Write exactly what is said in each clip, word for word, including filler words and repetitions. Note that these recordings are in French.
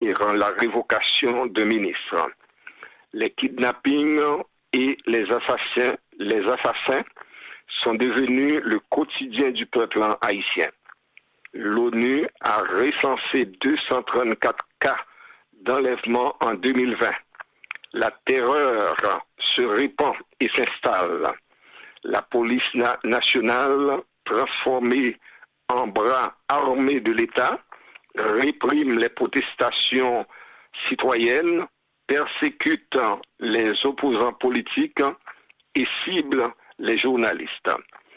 et la révocation de ministres. Les kidnappings et les assassins, les assassins sont devenus le quotidien du peuple haïtien. L'ONU a recensé deux cent trente-quatre cas d'enlèvement en deux mille vingt. La terreur se répand et s'installe. La police na- nationale, transformée en bras armés de l'État, réprime les protestations citoyennes, persécute les opposants politiques et cible les journalistes.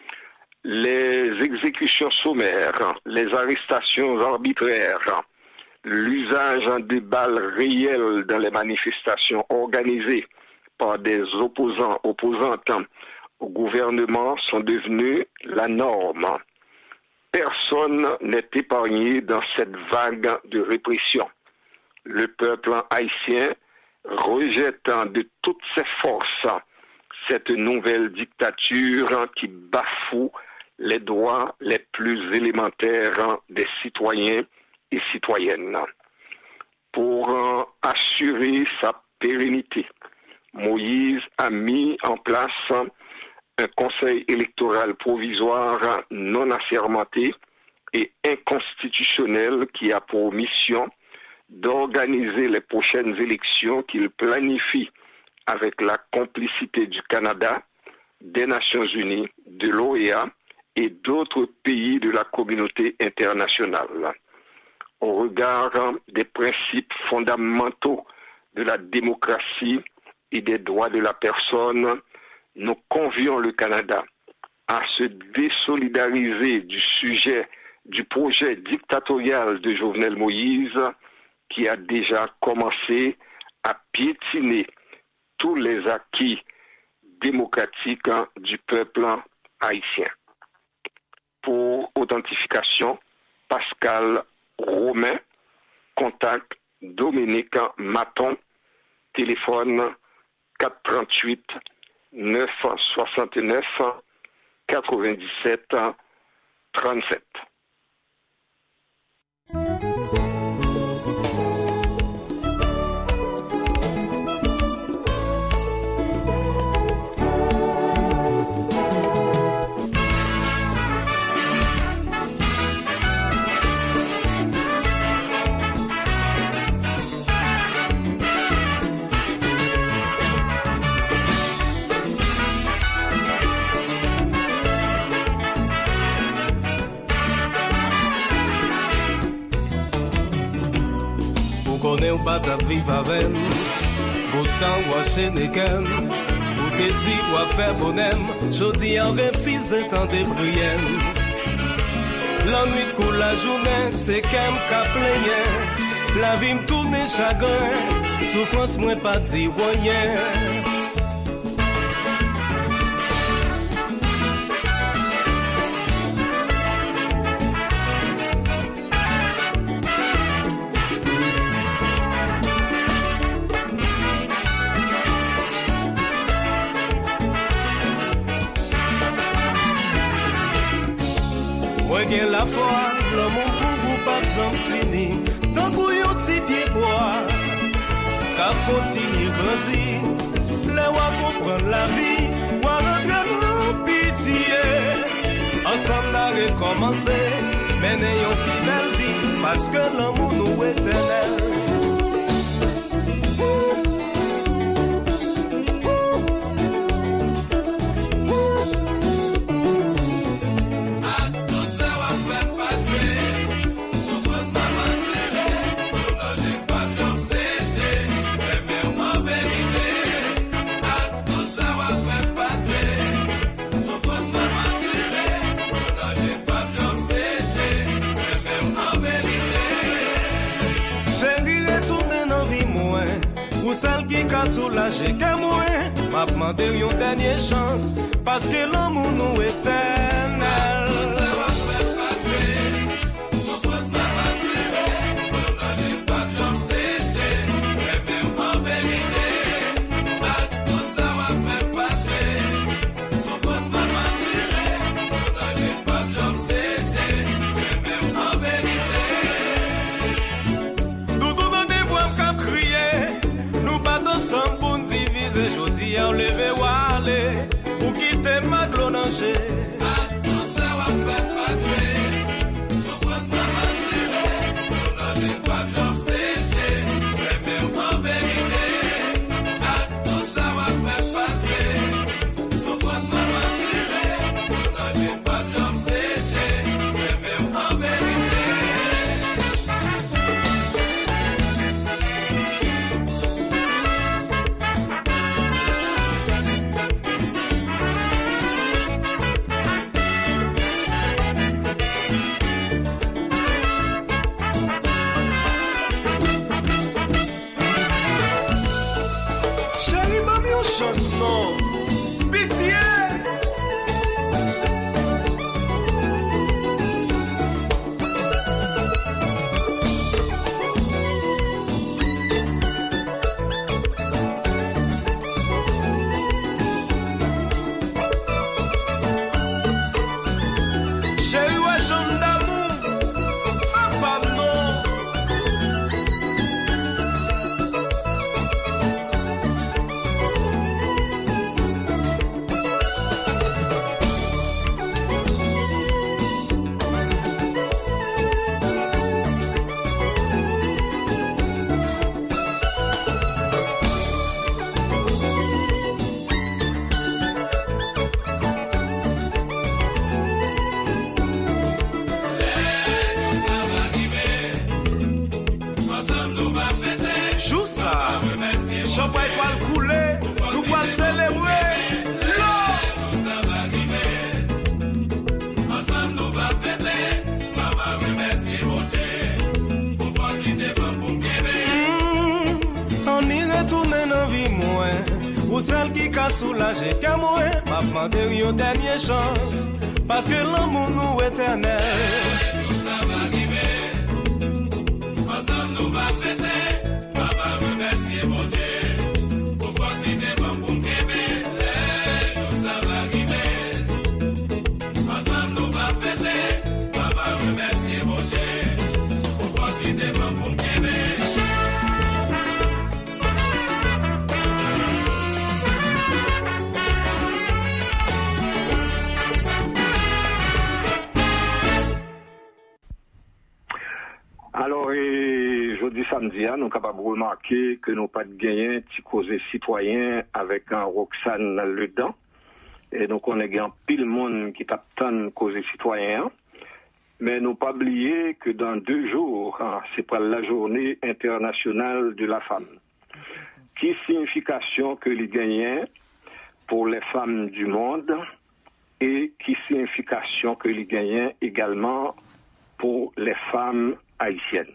Les exécutions sommaires, les arrestations arbitraires, l'usage de balles réelles dans les manifestations organisées par des opposants, opposantes au gouvernement sont devenus la norme. Personne n'est épargné dans cette vague de répression. Le peuple haïtien rejette de toutes ses forces cette nouvelle dictature qui bafoue les droits les plus élémentaires des citoyens et citoyennes. Pour euh, assurer sa pérennité, Moïse a mis en place un conseil électoral provisoire non assermenté et inconstitutionnel qui a pour mission d'organiser les prochaines élections qu'il planifie avec la complicité du Canada, des Nations Unies, de l'O E A et d'autres pays de la communauté internationale. Au regard des principes fondamentaux de la démocratie et des droits de la personne, nous convions le Canada à se désolidariser du sujet du projet dictatorial de Jovenel Moïse qui a déjà commencé à piétiner tous les acquis démocratiques du peuple haïtien. Pour authentification, Pascal Romain, contact Dominique Maton, téléphone quatre cent trente-huit neuf cent soixante-neuf quatre-vingt-dix-sept trente-sept. Connais ou pas ta vie avec autant ou à Sénégal ou te dit ou à faire bonhomme jodi en refuse tant de prière la nuit coule la journée c'est qu'un cap plein la vie me tourne chagrin souffrance moins pas dit rien. La foi, l'amour pour vous pas besoin fini. Tant qu'on y a un petit pied bois, qu'à continuer grandir, là où à comprendre la vie, où à rentrer dans pitié. Ensemble à recommencer, mais n'ayons plus belle vie, parce que l'amour nous est éternel. Celle qui a soulagé que moi, m'a demandé une dernière chance, parce que l'amour nous est éternel. ou lever ou aller, ou quitter ma danger. À tout ça, on fait passer. Souffrance, maman, tirée. On n'a pas besoin de sécher. Mais même en vérité. À tout ça, on fait passer. Souffrance, maman, tirée. On n'a pas besoin de sécher. Mais même en vérité. Changement, pitié. Chérie, ouais, jambe d'amour, fais pas non. Joue ça, champagne va le couler, nous va le célébrer. Nous ça va arriver. Ensemble nous va fêter. Maman remercie mon Dieu. Pour faciliter pas pour m'aimer. On y retourne dans vie moins. Ou celle qui a soulagé qu'à moi. M'a demandé une dernière chance. Parce que l'amour nous éternel. Tout ça va arriver. Ensemble nous va fêter. Merci mon Dieu, pour faciliter pas pour m'aimer. Tout ça va arriver. Ensemble nous va fêter. Papa remercie mon Dieu, pour faciliter pas pour m'aimer. Alors, et, jeudi samedi, nous sommes capables de remarquer que nous n'avons pas de gagné petit causé citoyen avec un Roxane le dedans. Et donc, on a gagné pile monde qui t'attend causé citoyen. Mais nous pas oublier que dans deux jours, hein, c'est pas la journée internationale de la femme. Qui signification que les gagnants pour les femmes du monde et qui signification que les gagnants également pour les femmes haïtiennes.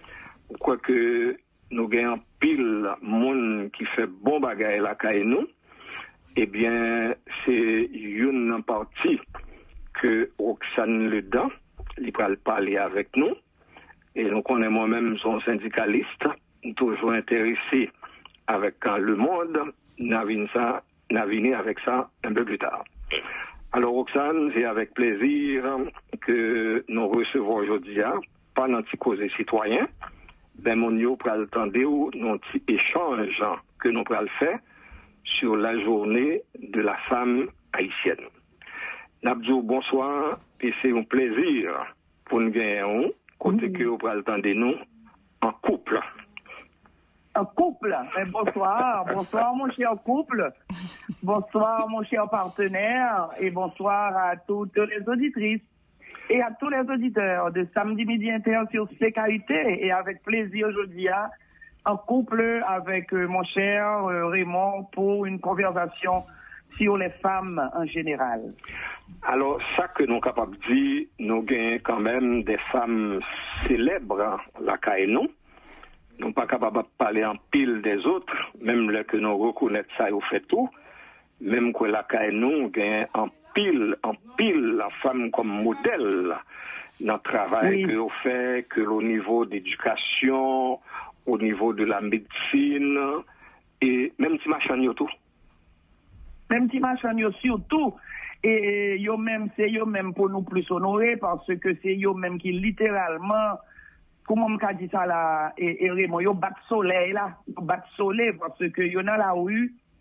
Quoique nous gagnons pile monde qui fait bon bagay la caille nous, eh bien, c'est une partie que Roxane Le Dan, il va parler avec nous. Et donc, on est moi-même son syndicaliste, toujours intéressé avec le monde, n'avons ça, n'avons avec ça un peu plus tard. Alors, Roxane, c'est avec plaisir que nous recevons aujourd'hui, pas notre cause citoyen, ben mon yo pral tande ou notre échange que nous pral faire sur la journée de la femme haïtienne. N'abdou bonsoir et c'est un plaisir pour nous gagner côté que vous pral tande nous en couple. Un couple, mais bonsoir, bonsoir mon cher couple, bonsoir mon cher partenaire et bonsoir à toutes les auditrices et à tous les auditeurs de Samedi Midi Inter sur C K U T et avec plaisir aujourd'hui en couple avec euh, mon cher euh, Raymond pour une conversation sur les femmes en général. Alors ça que nous sommes capables de dire, nous gagnons quand même des femmes célèbres, la Kaino. Nous ne sommes pas capables de parler en pile des autres, même là que nous reconnaissons ça, au fait tout. Même que la Kaino gagne en pile, en pile la femme comme modèle dans le travail oui. que vous faites, que au niveau d'éducation, au niveau de la médecine, et même si machin yo tout. Même si machin yo surtout, et yo même, c'est yo même pour nous plus honorer, parce que c'est yo même qui littéralement, comment on dit ça là, et, et Raymond, yo bat soleil là, yo bat soleil, parce que yo dans la rue,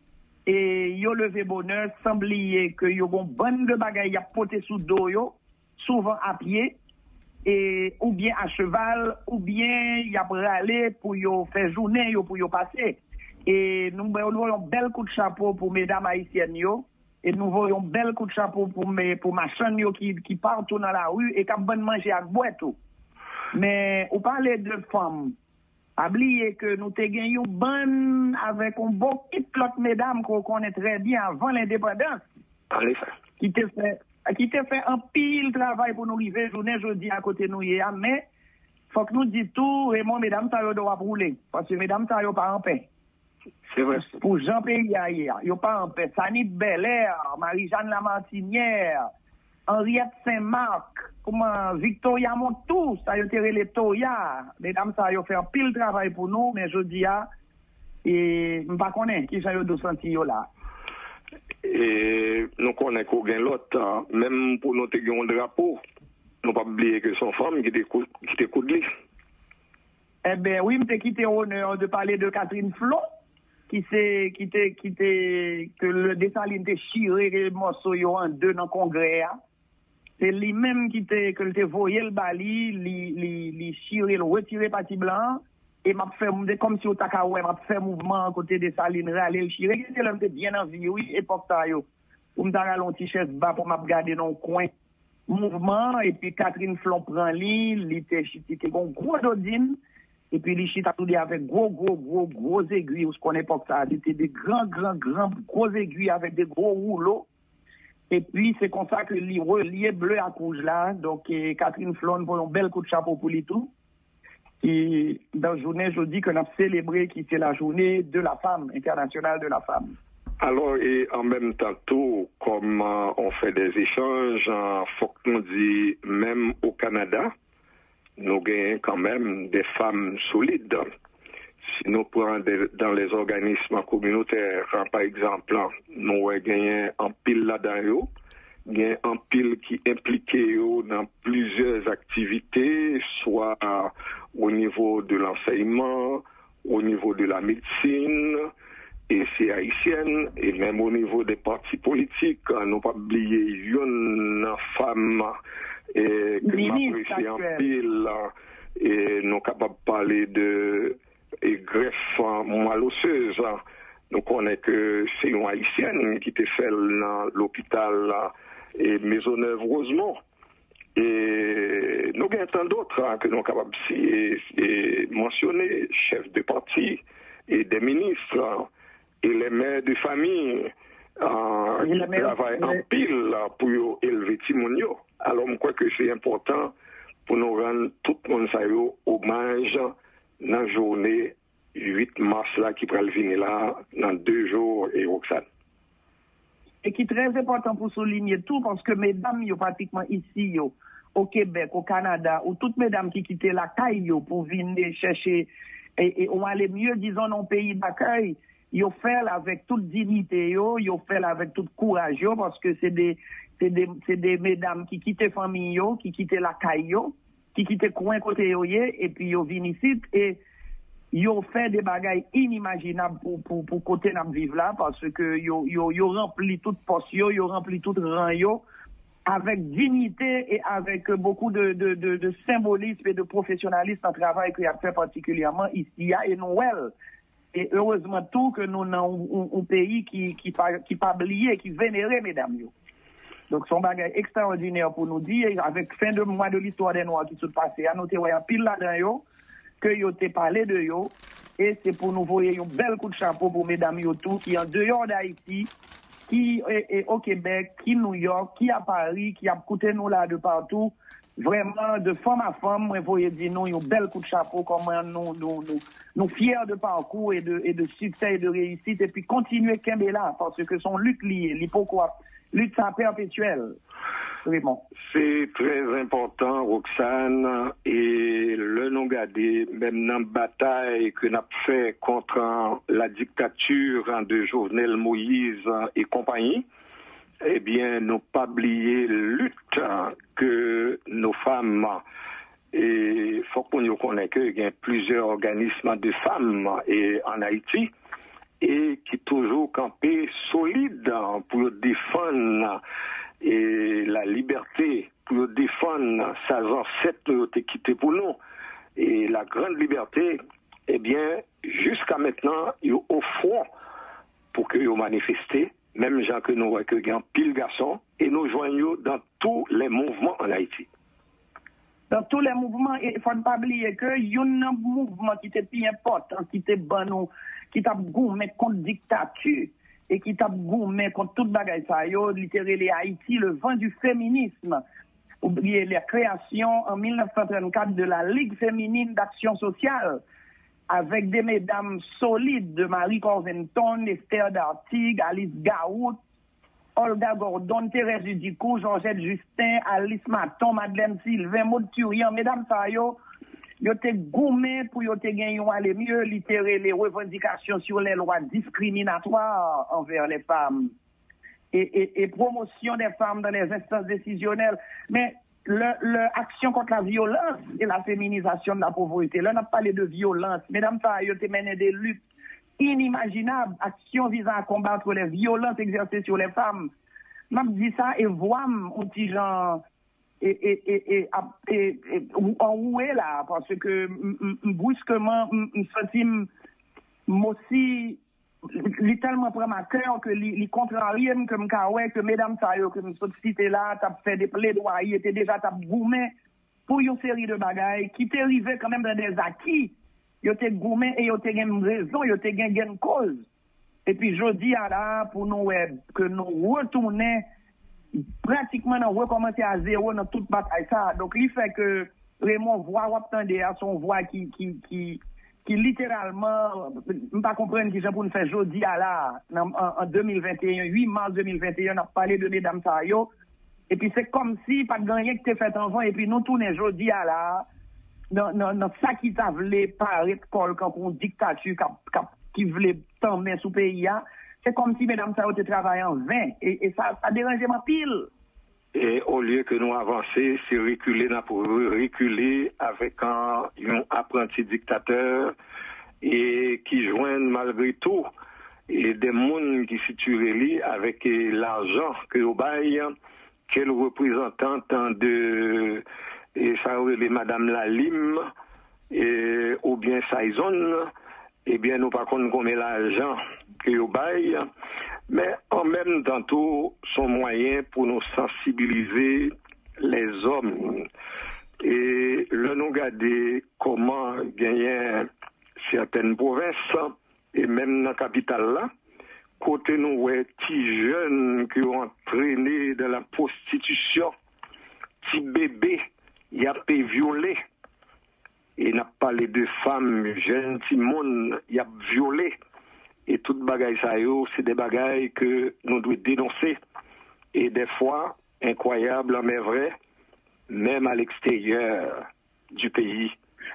et yo levé bonheur, semblier que yo gon bonne de bagaille y a poté sous dos yo, souvent à pied, et ou bien à cheval, ou bien y a râlé pour yo faire journée yo pour yo passer. Et nous voyons un bel coup de chapeau pour mesdames haïtiennes yo, et nous voyons un bel coup de chapeau pour mes pour ma chaîne yo qui qui partent dans la rue et qui bonne manger à boire tout. Mais on parlait de femmes. Oubliez que nous te gagné bonne avec un beau petit l'autre mesdames qu'on connaît très bien avant l'indépendance. Allez ça. Qui te fait qui te fait un pile travail pour nous arriver journée jeudi à côté nous hier, mais faut que nous disions tout Raymond mesdames ça doit rouler parce que mesdames ça yo pas en paix. C'est vrai. Pour Jean Péria hier, yo pas en paix. Sanit Belair, Marie-Jeanne Lamartinière, Henriette Saint-Marc, comment Victoria Montou, ça y a tiré les Toya. Mesdames, ça y a fait un pile travail pour nous, mais je dis à, et je ne sais pas qui ça y a de senti là. Et nous connaissons qu'on gagne l'autre, même pour nous te gagner un drapeau, nous pas oublier que son femme qui t'écoute lui. Eh bien, oui, je t'ai quitté l'honneur de parler de Catherine Flon, qui s'est, qui t'est, qui t'est, que le Dessalines t'est chiré le morceau en deux dans le congrès. C'est lui-même qui t'est, que t'est voyé le bali, li, li, li chiré, le retiré parti blanc, et m'a fait, comme si au Takaoué, m'a fait mouvement à côté des Salines, aller le chiré, c'est l'homme bien en vie, oui, époque ça, yo. Ou m'ta ralon petit chef bas pour m'a regarder dans le coin. Mouvement, et puis Catherine Flon prend l'île, il était, il était bon gros d'odine, et puis les chita tout avec gros, gros, gros, gros aiguilles, ce qu'on époque ça, c'était des grands, grands, grands, gros aiguilles avec des gros rouleaux. Et puis, c'est comme ça que les reliés bleu à rouge là. Donc, et Catherine Flon, pour un bel coup de chapeau pour lui tout. Et dans la journée, je dis qu'on a célébré qui c'est la journée de la femme, internationale de la femme. Alors, et en même temps, tout, comme euh, on fait des échanges, il euh, faut que nous disions, même au Canada, nous gagnons quand même des femmes solides. Si nous prenons des, dans les organismes communautaires, par exemple, nous gagnons un pile là-dedans, il y a un pile qui est impliqué dans plusieurs activités, soit au niveau de l'enseignement, au niveau de la médecine, et c'est haïtienne, et même au niveau des partis politiques, nous pas oublier une femme et qui m'apprécie en pile, et nous capables de parler de et greffe moelle osseuse. Nous connaissons que c'est une haïtienne qui était faite dans l'hôpital et Maisonneuve-Rosemont. Et nous avons tant d'autres hein, que nous sommes capables de mentionner, chefs de parti et des ministres et les mères de famille euh, qui travaillent en pile pour élever Timonio. Alors, je crois que c'est important pour nous rendre tout le monde hommage dans la journée huit mars là, qui va venir là, dans deux jours, et Roxane. Et qui est très important pour souligner tout, parce que mesdames, yo, pratiquement ici, yo, au Québec, au Canada, ou toutes mesdames qui quittaient la caille pour venir chercher, et, et on allait mieux, disons, dans le pays d'accueil, yo fait avec toute dignité, yo, yo fait avec tout courage, yo, parce que c'est des, c'est des, c'est des mesdames qui quittent famille, yo, qui quittent la caille, yo, qui quittent coin côté yo, et puis yo viennent ici, et yo fait des bagailles inimaginables pour, pour, pour côté n'a vivre là, parce que yo, yo, yo rempli toute poste, yo, yo rempli toute rang, yo, avec dignité et avec beaucoup de, de, de, de symbolisme et de professionnalisme en travail qu'il a fait particulièrement ici à Noël. Et heureusement tout que nous avons un, un pays qui, qui, qui, qui pas oublié, qui vénérait, mesdames, yo. Donc, son bagage extraordinaire pour nous dire, avec fin de mois de l'histoire des Noirs qui se passait, à noter, ouais, pile là-dedans, yo, que yo te parlé de yo, et c'est pour nous voyer un bel coup de chapeau pour mesdames yo tout, qui en dehors d'Haïti, qui est, est au Québec, qui New York, qui à Paris, qui a coûté nous là de partout, vraiment, de femme à femme, moi, voyez dire nous, un bel coup de chapeau, comment nous, nous, nous, nous fiers de parcours et de, et de succès et de réussite, et puis continuer Kembe là, parce que son lutte liée, l'hypocrisie, lutte perpétuelle. Vraiment. C'est très important, Roxane, et le non gardé, même dans la bataille que nous avons fait contre la dictature de Jovenel Moïse et compagnie, eh bien, nous pas oublier la lutte que nos femmes, et il faut qu'on connaisse qu'il y a plusieurs organismes de femmes et en Haïti, et qui toujours campé solide pour défendre et la liberté, pour défendre sa ancêtre qui quitté pour nous. Et la grande liberté, eh bien, jusqu'à maintenant, ils au front pour que vous manifestez, même gens que nous recueillons pile garçons, et nous joignons dans tous les mouvements en Haïti. Dans tous les mouvements, il ne faut pas oublier que il y a un mouvement qui était plus important, qui était bon, qui t'a gourmet contre dictature et qui t'a gourmet contre toute bagaille ça yo, littéralement Haïti, le vent du féminisme. Oubliez la création en mille neuf cent trente-quatre de la Ligue féminine d'action sociale avec des mesdames solides de Marie Corventon, Esther Dartigue, Alice Gaout, Olga Gordon, Thérèse Dudicou, Georgette Justin, Alice Maton, Madeleine Sylvain, Maud Turian, mesdames ça yo, yo te gourmet pour yo te gagner aller mieux littérer les revendications sur les lois discriminatoires envers les femmes et, et, et promotion des femmes dans les instances décisionnelles. Mais l'action contre la violence et la féminisation de la pauvreté, là on a parlé de violence. Mesdames ça yo te mené des luttes inimaginable, action visant à combattre les violences exercées sur les femmes. M'a dit ça et vois un petit genre et et et et, et, et en où est là parce que brusquement me senti aussi littéralement prend ma cœur que les contrariés que me ouais que mesdames ça que me cité là t'as fait des plaidoyers était déjà t'as gourmet pour une série de bagailles qui t'est arrivé quand même dans des acquis. Yo te gourmet et yo te gen raison, yo te gen gen cause. Et puis je dis à la pour nous que nous retourner pratiquement nous recommencer à zéro dans toute bataille ça. Donc il fait que Raymond voix ou attendez à son voix qui qui qui qui littéralement ne pas comprendre qui j'ai pour nous faire jodi à la en, en deux mille vingt et un, huit mars deux mille vingt et un on a parlé de mesdames ça yo et puis c'est comme si pas de rien que t'es fait avant et puis nous tourner jodi à la non non non ça qui t'a voulu paraître comme une dictature qui voulait t'emmener sous pays c'est comme si mesdames ça ont travaillé en vain et, et ça ça dérangeait ma pile et au lieu que nous avancer c'est reculer pour reculer avec un, un apprenti dictateur et qui joignent malgré tout et des mondes qui situent avec l'argent que au bail quel représentant de et ça les madame Lalim et ou bien Saison et bien nous pas connaît combien l'argent que yo bail mais en même temps tout son moyen pour nous sensibiliser les hommes et le nous regarder comment gagner certaines provinces et même dans la capitale là côté nous ouais petits jeunes qui ont entraîné dans la prostitution petits bébés il y a été violé et n'a pas les deux femmes jeunes petit monde il y a violé et toute bagaille ça yo c'est des bagailles que nous devons dénoncer et des fois incroyable mais vrai même à l'extérieur du pays.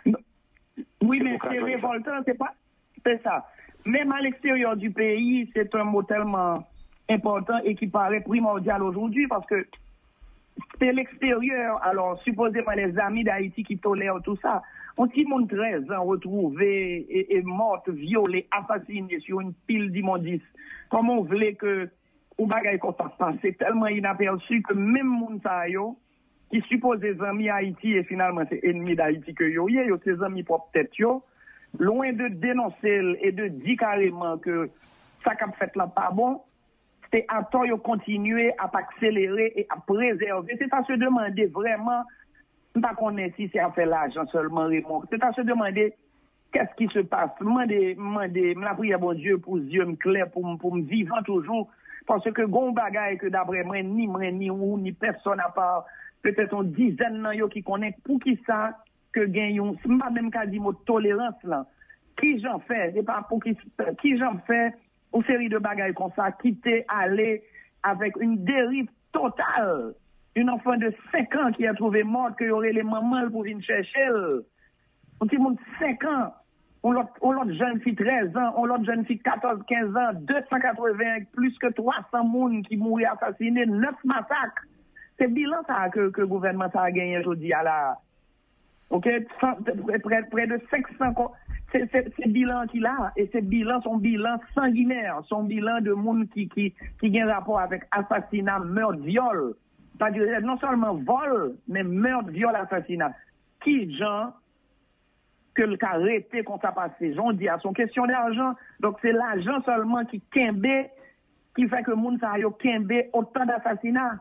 Oui mais c'est révoltant c'est pas c'est ça même à l'extérieur du pays c'est un mot tellement important et qui paraît primordial aujourd'hui parce que c'est l'extérieur, alors supposément les amis d'Haïti qui tolèrent tout ça. On petit monde treize ans retrouvé et, et mort, violé, assassiné sur une pile d'immondices. Comment on voulait que ou bagaille qu'on fasse passer tellement inaperçu que même moun sa yo qui supposé amis Haïti et finalement c'est ennemi d'Haïti que yo yo ses amis propre tête yo loin de dénoncer et de dire carrément que ça qu'a fait là pas bon. C'est à temps de continuer à accélérer et à préserver. C'est à se demander vraiment, pas qu'on est si c'est à faire l'argent seulement, Raymond. C'est à se demander qu'est-ce qui se passe. Demander, demander, me la prière bon Dieu pour Dieu me clair, pour, pour me vivre toujours. Parce que gon bagaille que d'après moi, ni moi, ni ou, ni personne à part, peut-être une dizaine de gens qui connaissent pour qui ça, que gagnons, c'est pas même qu'à dire mot tolérance là. Qui j'en fais? C'est pas pour qui, qui j'en fais? Une série de bagailles comme ça, qui t'est allé avec une dérive totale. Une enfant de cinq ans qui a trouvé morte, qu'il y aurait les mamans pour venir chercher. Un petit monde de cinq ans. On l'autre jeune fille treize ans, on l'autre jeune fille quatorze quinze ans, deux cent quatre-vingts, plus que trois cents personnes qui mouraient assassinés, neuf massacres. C'est bilan ça que, que le gouvernement ça a gagné aujourd'hui à la. Ok? Près, près de cinq cents, c'est c'est bilan qu'il a, et c'est bilan, son bilan sanguinaire, son bilan de monde qui qui qui a un rapport avec assassinat, meurtre, viol. Pas dire non seulement vol, mais meurtre, viol, assassinat. Qui gens que le cas arrêté qu'on t'a passé, j'en dis à son question d'argent, donc c'est l'argent seulement qui kembe, qui fait que monde ça yo kembe autant d'assassinats.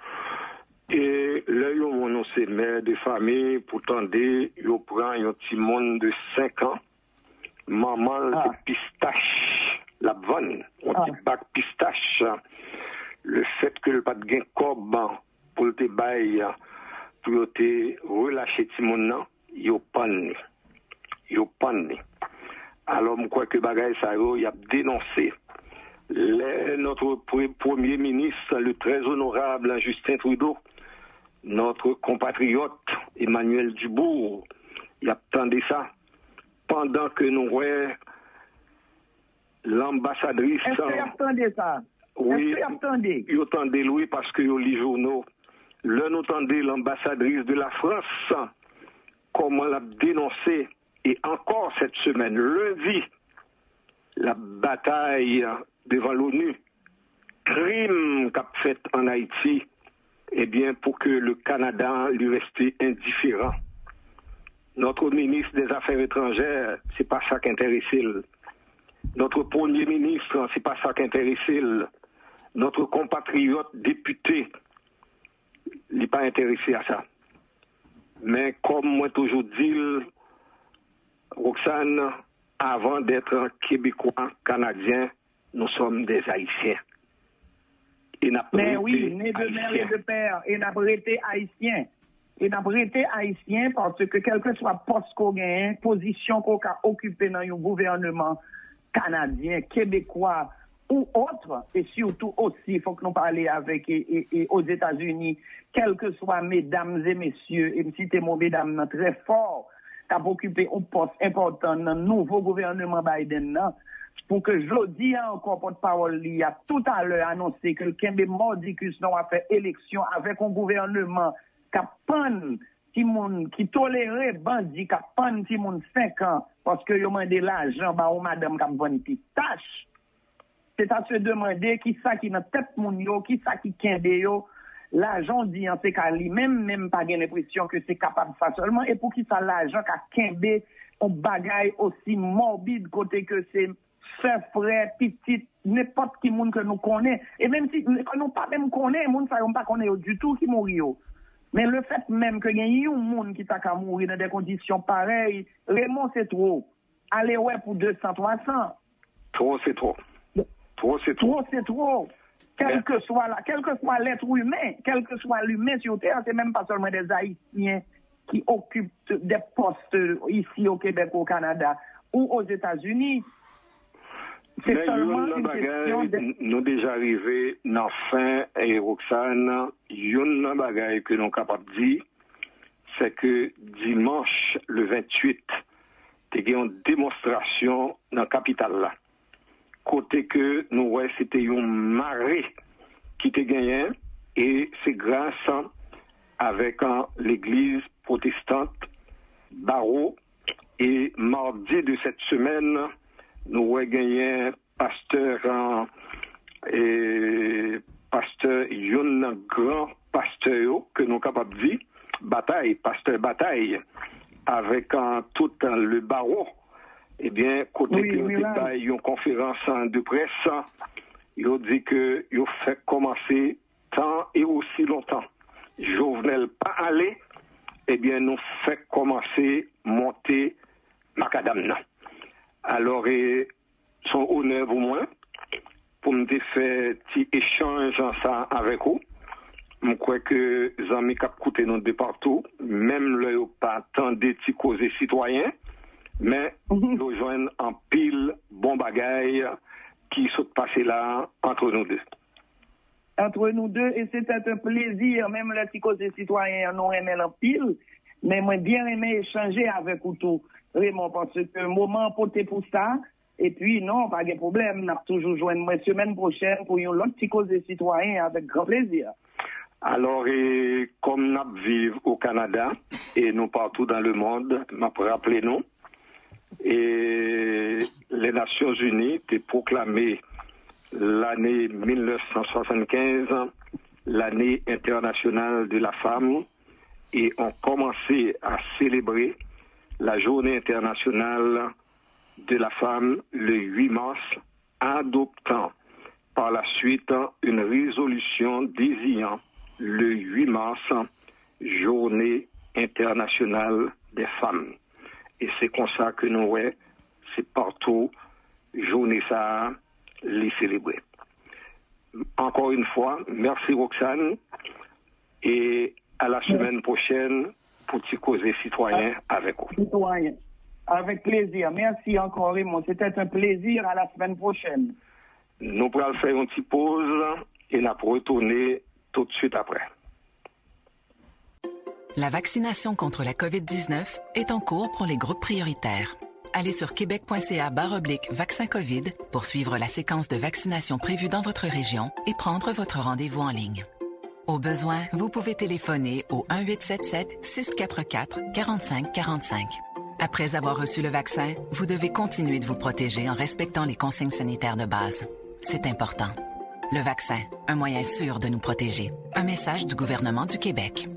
Et là, ils ont annoncé mère de famille, pourtant, ils prennent un petit monde de cinq ans. Maman, ah. c'est pistache, la vanne, un ah. petit bac pistache. Le fait que le pas de gain cob pour te bailler, pour te relâcher petit monde, ils ont panné. Ils ont panné. Alors, je crois que Bagay Saro, il a dénoncé. Les, notre premier ministre, le très honorable Justin Trudeau, notre compatriote Emmanuel Dubourg, il attendait ça pendant que nous voyons l'ambassadrice. Est-ce qu'il attendait ça? Oui, il attendait? Il attendait, oui, parce que il lit journaux. Là, nous attendait l'ambassadrice de la France, comment l'a dénoncé. Et encore cette semaine, lundi, la bataille devant l'ONU, crime qu'a fait en Haïti, eh bien, pour que le Canada lui reste indifférent. Notre ministre des Affaires étrangères, c'est pas ça qui intéresse. Notre premier ministre, c'est pas ça qui intéresse. Notre compatriote député, il n'est pas intéressé à ça. Mais comme moi toujours dit, Roxane, avant d'être Québécois, Canadiens, nous sommes des Haïtiens. Mais oui, né de mère et de père, et n'a pas été haïtien. Et n'a pas été haïtien parce que quel que soit poste qu'on gagne, position qu'on a occupée dans un gouvernement canadien, québécois ou autre, et surtout aussi, il faut que nous parlions avec et, et, et aux États-Unis, quels que soient mesdames et messieurs, et me citer mon mesdames très fort, qui a occupé un poste important dans le nouveau gouvernement Biden, pour que je le dise encore, porte-parole, il y a tout à l'heure annoncé que le Kembe Mordicus a fait élection avec un gouvernement qui a pan, qui tolérait bandit, qui a pan, qui a cinq ans, parce que yo mandé l'argent, bah, ou madame qui a bonne petite tâche. C'est à se demander qui ça qui n'a tête moun yo, qui ça qui kende yo. L'argent dit en ce cas lui-même, même pas gain l'impression que c'est capable de faire seulement, et pour qui ça l'argent qu'a kembe, on bagaille aussi morbide côté que c'est frère, frère, petit, n'importe qui monde que nous connaît, et même si nous pas même connaît, monde ça pas connaît du tout qui mourit. Mais le fait même que y a un monde qui t'a qu'à mourir dans des conditions pareilles, Raymond c'est trop. Allez ouais pour deux cents, trois cents. Trop c'est trop. Trop c'est trop. Trop c'est trop. Quel que soit là, quel que soit l'être humain, quel que soit l'humain sur Terre, c'est même pas seulement des Haïtiens qui occupent des postes ici au Québec, au Canada ou aux États-Unis. C'est mais seulement une question de... Nous déjà arrivés dans fin et Roxane, une bagaille que nous sommes capables de dire, c'est que dimanche le vingt-huit, il y a une démonstration dans la capitale là. Côté que nous ouais, c'était une marée qui était gagnée et c'est grâce avec hein, l'église protestante Barreau et mardi de cette semaine nous avons gagné pasteur hein, et pasteur un grand pasteur que nous sommes capables de dire bataille pasteur bataille avec hein, tout hein, le barreau. Eh bien, côté oui, que oui, nous avons une conférence de presse, ils ont dit que ils ont fait commencer tant et aussi longtemps. Jovenel pas aller, eh bien, nous fait commencer monter Macadam. Alors, et, son honneur pour moi, pour me faire un petit échange ça avec vous. Je crois que les amis qui ont écouté nous de partout, même là, ils n'ont pas tant de petits causés citoyens. Mais nous joignons en pile bon bagaille qui sont passés là entre nous deux. Entre nous deux, et c'était un plaisir, même les petits citoyens nous aimé en pile, mais moi bien aimé échanger avec vous tout, vraiment, parce que le moment porté pour ça, et puis non, pas de problème, nous avons toujours joint moi semaine prochaine pour une autre petit citoyen avec grand plaisir. Alors, et, comme nous vivons au Canada et nous partout dans le monde, je rappelez nous. Et les Nations Unies ont proclamé l'année mille neuf cent soixante-quinze l'année internationale de la femme et ont commencé à célébrer la journée internationale de la femme le huit mars, adoptant par la suite une résolution désignant le huit mars journée internationale des femmes. Et c'est comme ça que nous, ouais, c'est partout, journée ça, les célébrer. Encore une fois, merci Roxane, et à la semaine prochaine pour t'y causer citoyen avec vous. Citoyen, avec plaisir. Merci encore Raymond, c'était un plaisir. À la semaine prochaine. Nous pourrons faire une petite pause et nous pourrons retourner tout de suite après. La vaccination contre la covid dix-neuf est en cours pour les groupes prioritaires. Allez sur québec.ca barre oblique vaccin COVID pour suivre la séquence de vaccination prévue dans votre région et prendre votre rendez-vous en ligne. Au besoin, vous pouvez téléphoner au un huit sept sept six quatre quatre quatre cinq quatre cinq. Après avoir reçu le vaccin, vous devez continuer de vous protéger en respectant les consignes sanitaires de base. C'est important. Le vaccin, un moyen sûr de nous protéger. Un message du gouvernement du Québec.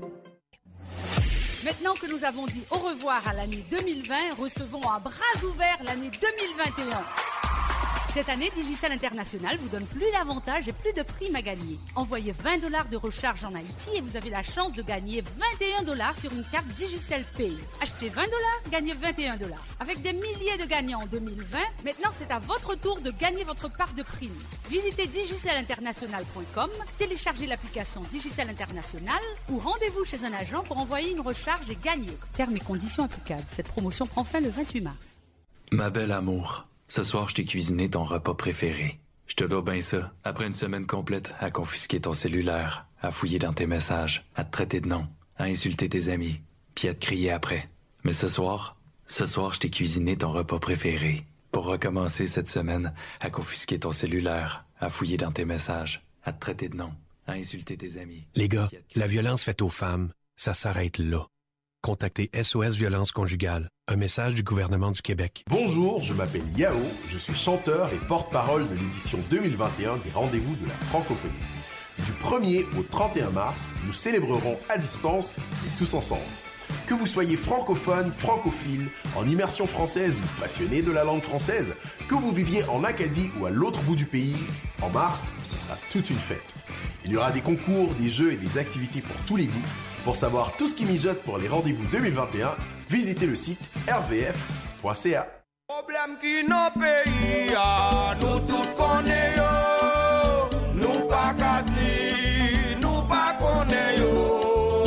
Maintenant que nous avons dit au revoir à l'année deux mille vingt, recevons à bras ouverts l'année deux mille vingt et un. Cette année, Digicel International vous donne plus d'avantages et plus de primes à gagner. Envoyez vingt dollars de recharge en Haïti et vous avez la chance de gagner vingt et un dollars sur une carte Digicel Pay. Achetez vingt dollars, gagnez vingt et un dollars. Avec des milliers de gagnants en deux mille vingt, maintenant c'est à votre tour de gagner votre part de primes. Visitez digicel international point com, téléchargez l'application Digicel International ou rendez-vous chez un agent pour envoyer une recharge et gagner. Termes et conditions applicables. Cette promotion prend fin le vingt-huit mars. Ma belle amour, ce soir, je t'ai cuisiné ton repas préféré. Je te dois bien ça. Après une semaine complète à confisquer ton cellulaire, à fouiller dans tes messages, à te traiter de nom, à insulter tes amis, puis à te crier après. Mais ce soir, ce soir, je t'ai cuisiné ton repas préféré. Pour recommencer cette semaine à confisquer ton cellulaire, à fouiller dans tes messages, à te traiter de nom, à insulter tes amis. Les gars, la violence faite aux femmes, ça s'arrête là. Contactez S O S Violence Conjugale. Un message du gouvernement du Québec. Bonjour, je m'appelle Yao, je suis chanteur et porte-parole de l'édition deux mille vingt et un des Rendez-vous de la francophonie. Du premier au trente et un mars, nous célébrerons à distance et tous ensemble. Que vous soyez francophone, francophile, en immersion française ou passionné de la langue française, que vous viviez en Acadie ou à l'autre bout du pays, en mars, ce sera toute une fête. Il y aura des concours, des jeux et des activités pour tous les goûts. Pour savoir tout ce qui mijote pour les rendez-vous deux mille vingt et un, visitez le site r v f point c a. Problème qui dans pays, nous tous connaissons, nous pas qu'à dire, nous pas connaissons.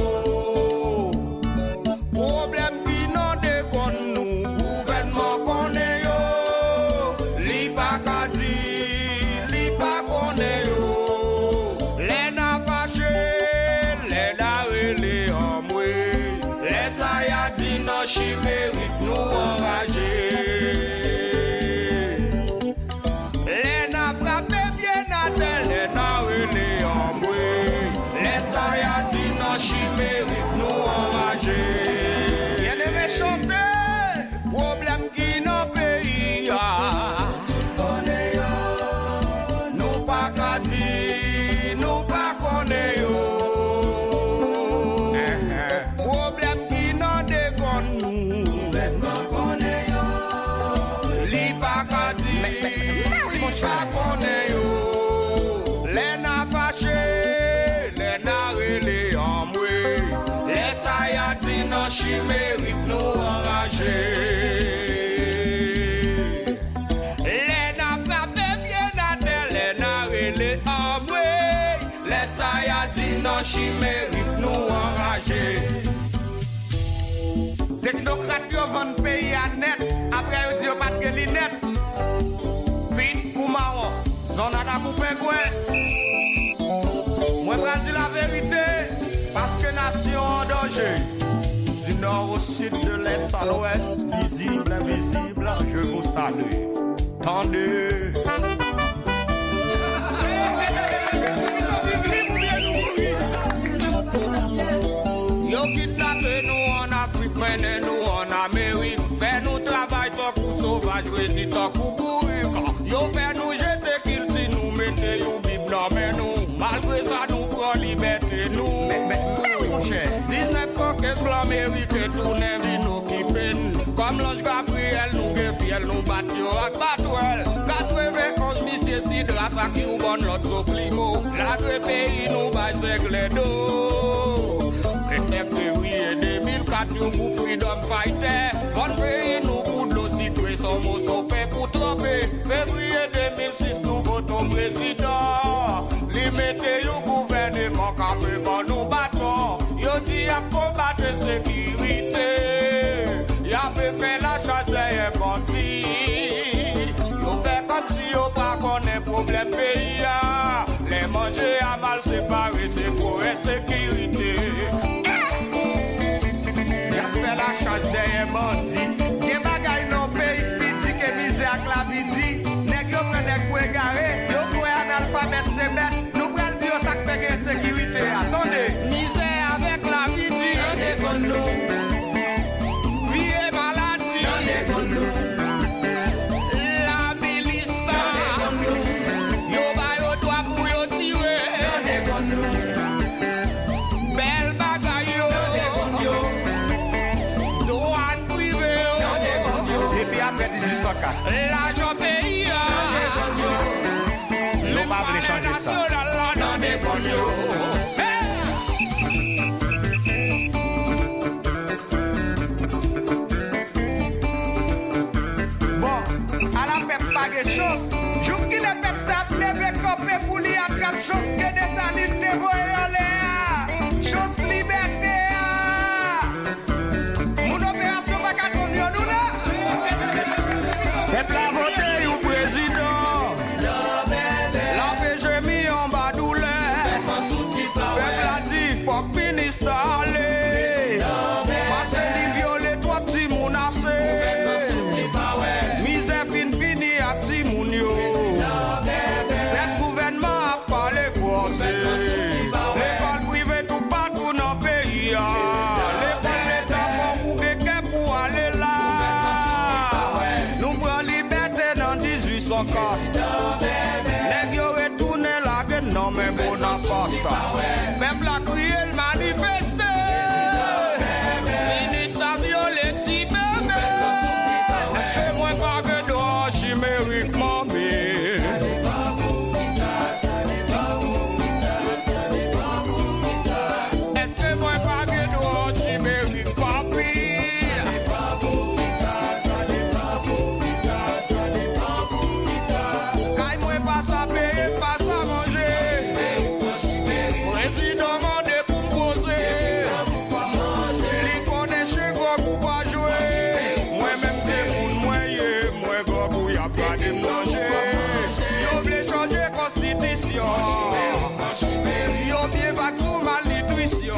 Problème qui dans déconne, nous gouvernement connaissons, li pas qu'à dire, li pas connaissons. Les n'a fâché, les n'a relé en moi, les ça y a dit non chimérique nous enrager. Chimérique nous enrager. Bien aimé chanter, problème qui dans pays nous pas qu'à dire, nous pas connaissons. Problème qui dans déconne nous, vêtements connaissons. Li pas qu'à dire, li pas connaissons. Les n'a fâché, les n'a relé en moi. Les saïa dit non chimérique nous enrager. Les n'a frappé bien à terre, les n'a relé en moi. Les saïa dit non chimérique nous enrager. Technocrate yo vend pays à net, après yo dit yo pas de net. Fin Koumaron, zone à la coupe quoi. Moi, je dis la vérité, parce que nation en danger. Du nord au sud, de l'est à l'ouest, visible, invisible, je vous salue. Tendez. Yo kidnappé nous en Afrique, prenez nous en Amérique, fais nous travail pour yo ak batwel. quatre-vingt-onze monsieur Sidra sa ki ou bon lot so plimo. La dwe pays nou bay segle do. vingt-neuf février deux mille quatre yon pou freedom fighter. Bon pays nou koud lo sitwe son mot so fait pour tromper. Février deux mille six nou voton président. Li mette yo gouvernement ka fe bon nou baton. Yo di a combattre sécurité. Ya pe fait la chasse des bandits. Yo fait comme si yo pas connaît problème pays. Les manger à mal séparés, c'est pour insécurité. Ya fait la chasse des bandits. Gen bagay non pays piti que misère ak la vidi. Nèg yo prend nèg pou égaré. Yo pou analphabète se met. Nous pral dire ça que fait insécurité. Attendez, misère avec la vidi. La milice yo ba yo doit pour yo tirer. Belle bagaille yo. Douane privée yo. Et puis après dix-huit cent quatre. L'argent pays l'on va voulait changer ça. Jouk ki le pep sa pleve kope pou li atrap chos ke de salis te voye en l'air. Chos liberté Moun opérasyon pa katon yon nou la. Pep la vote yon président. La fe jemi en bas doule. Pep la di fok ministre ale. Paske li viole trois petits moun ase. Mise fin fini a ti moun yo. Le gouvernement a pas les forcés. L'école privée tout partout dans le pays. L'école l'État pour quelqu'un pour aller là. Nous prenons liberté dans dix-huit cent quatre. Les vieux retournent la gueule dans mes Bonaparte. Peuple a crié le manifester. Ministre a violé si bébé. Est-ce que moi pas que dehors chimériquement mais est-ce que moi pas que dehors chimériquement pire. Quand moi pas ça payer, pas ça manger. Président mandé pour me poser. Li connaît chez quoi pour pas jouer. Moi-même c'est moun moyen, moi gogou y a pas de manger. Yo vle changer constitution. Yo bien back sous malnutrition.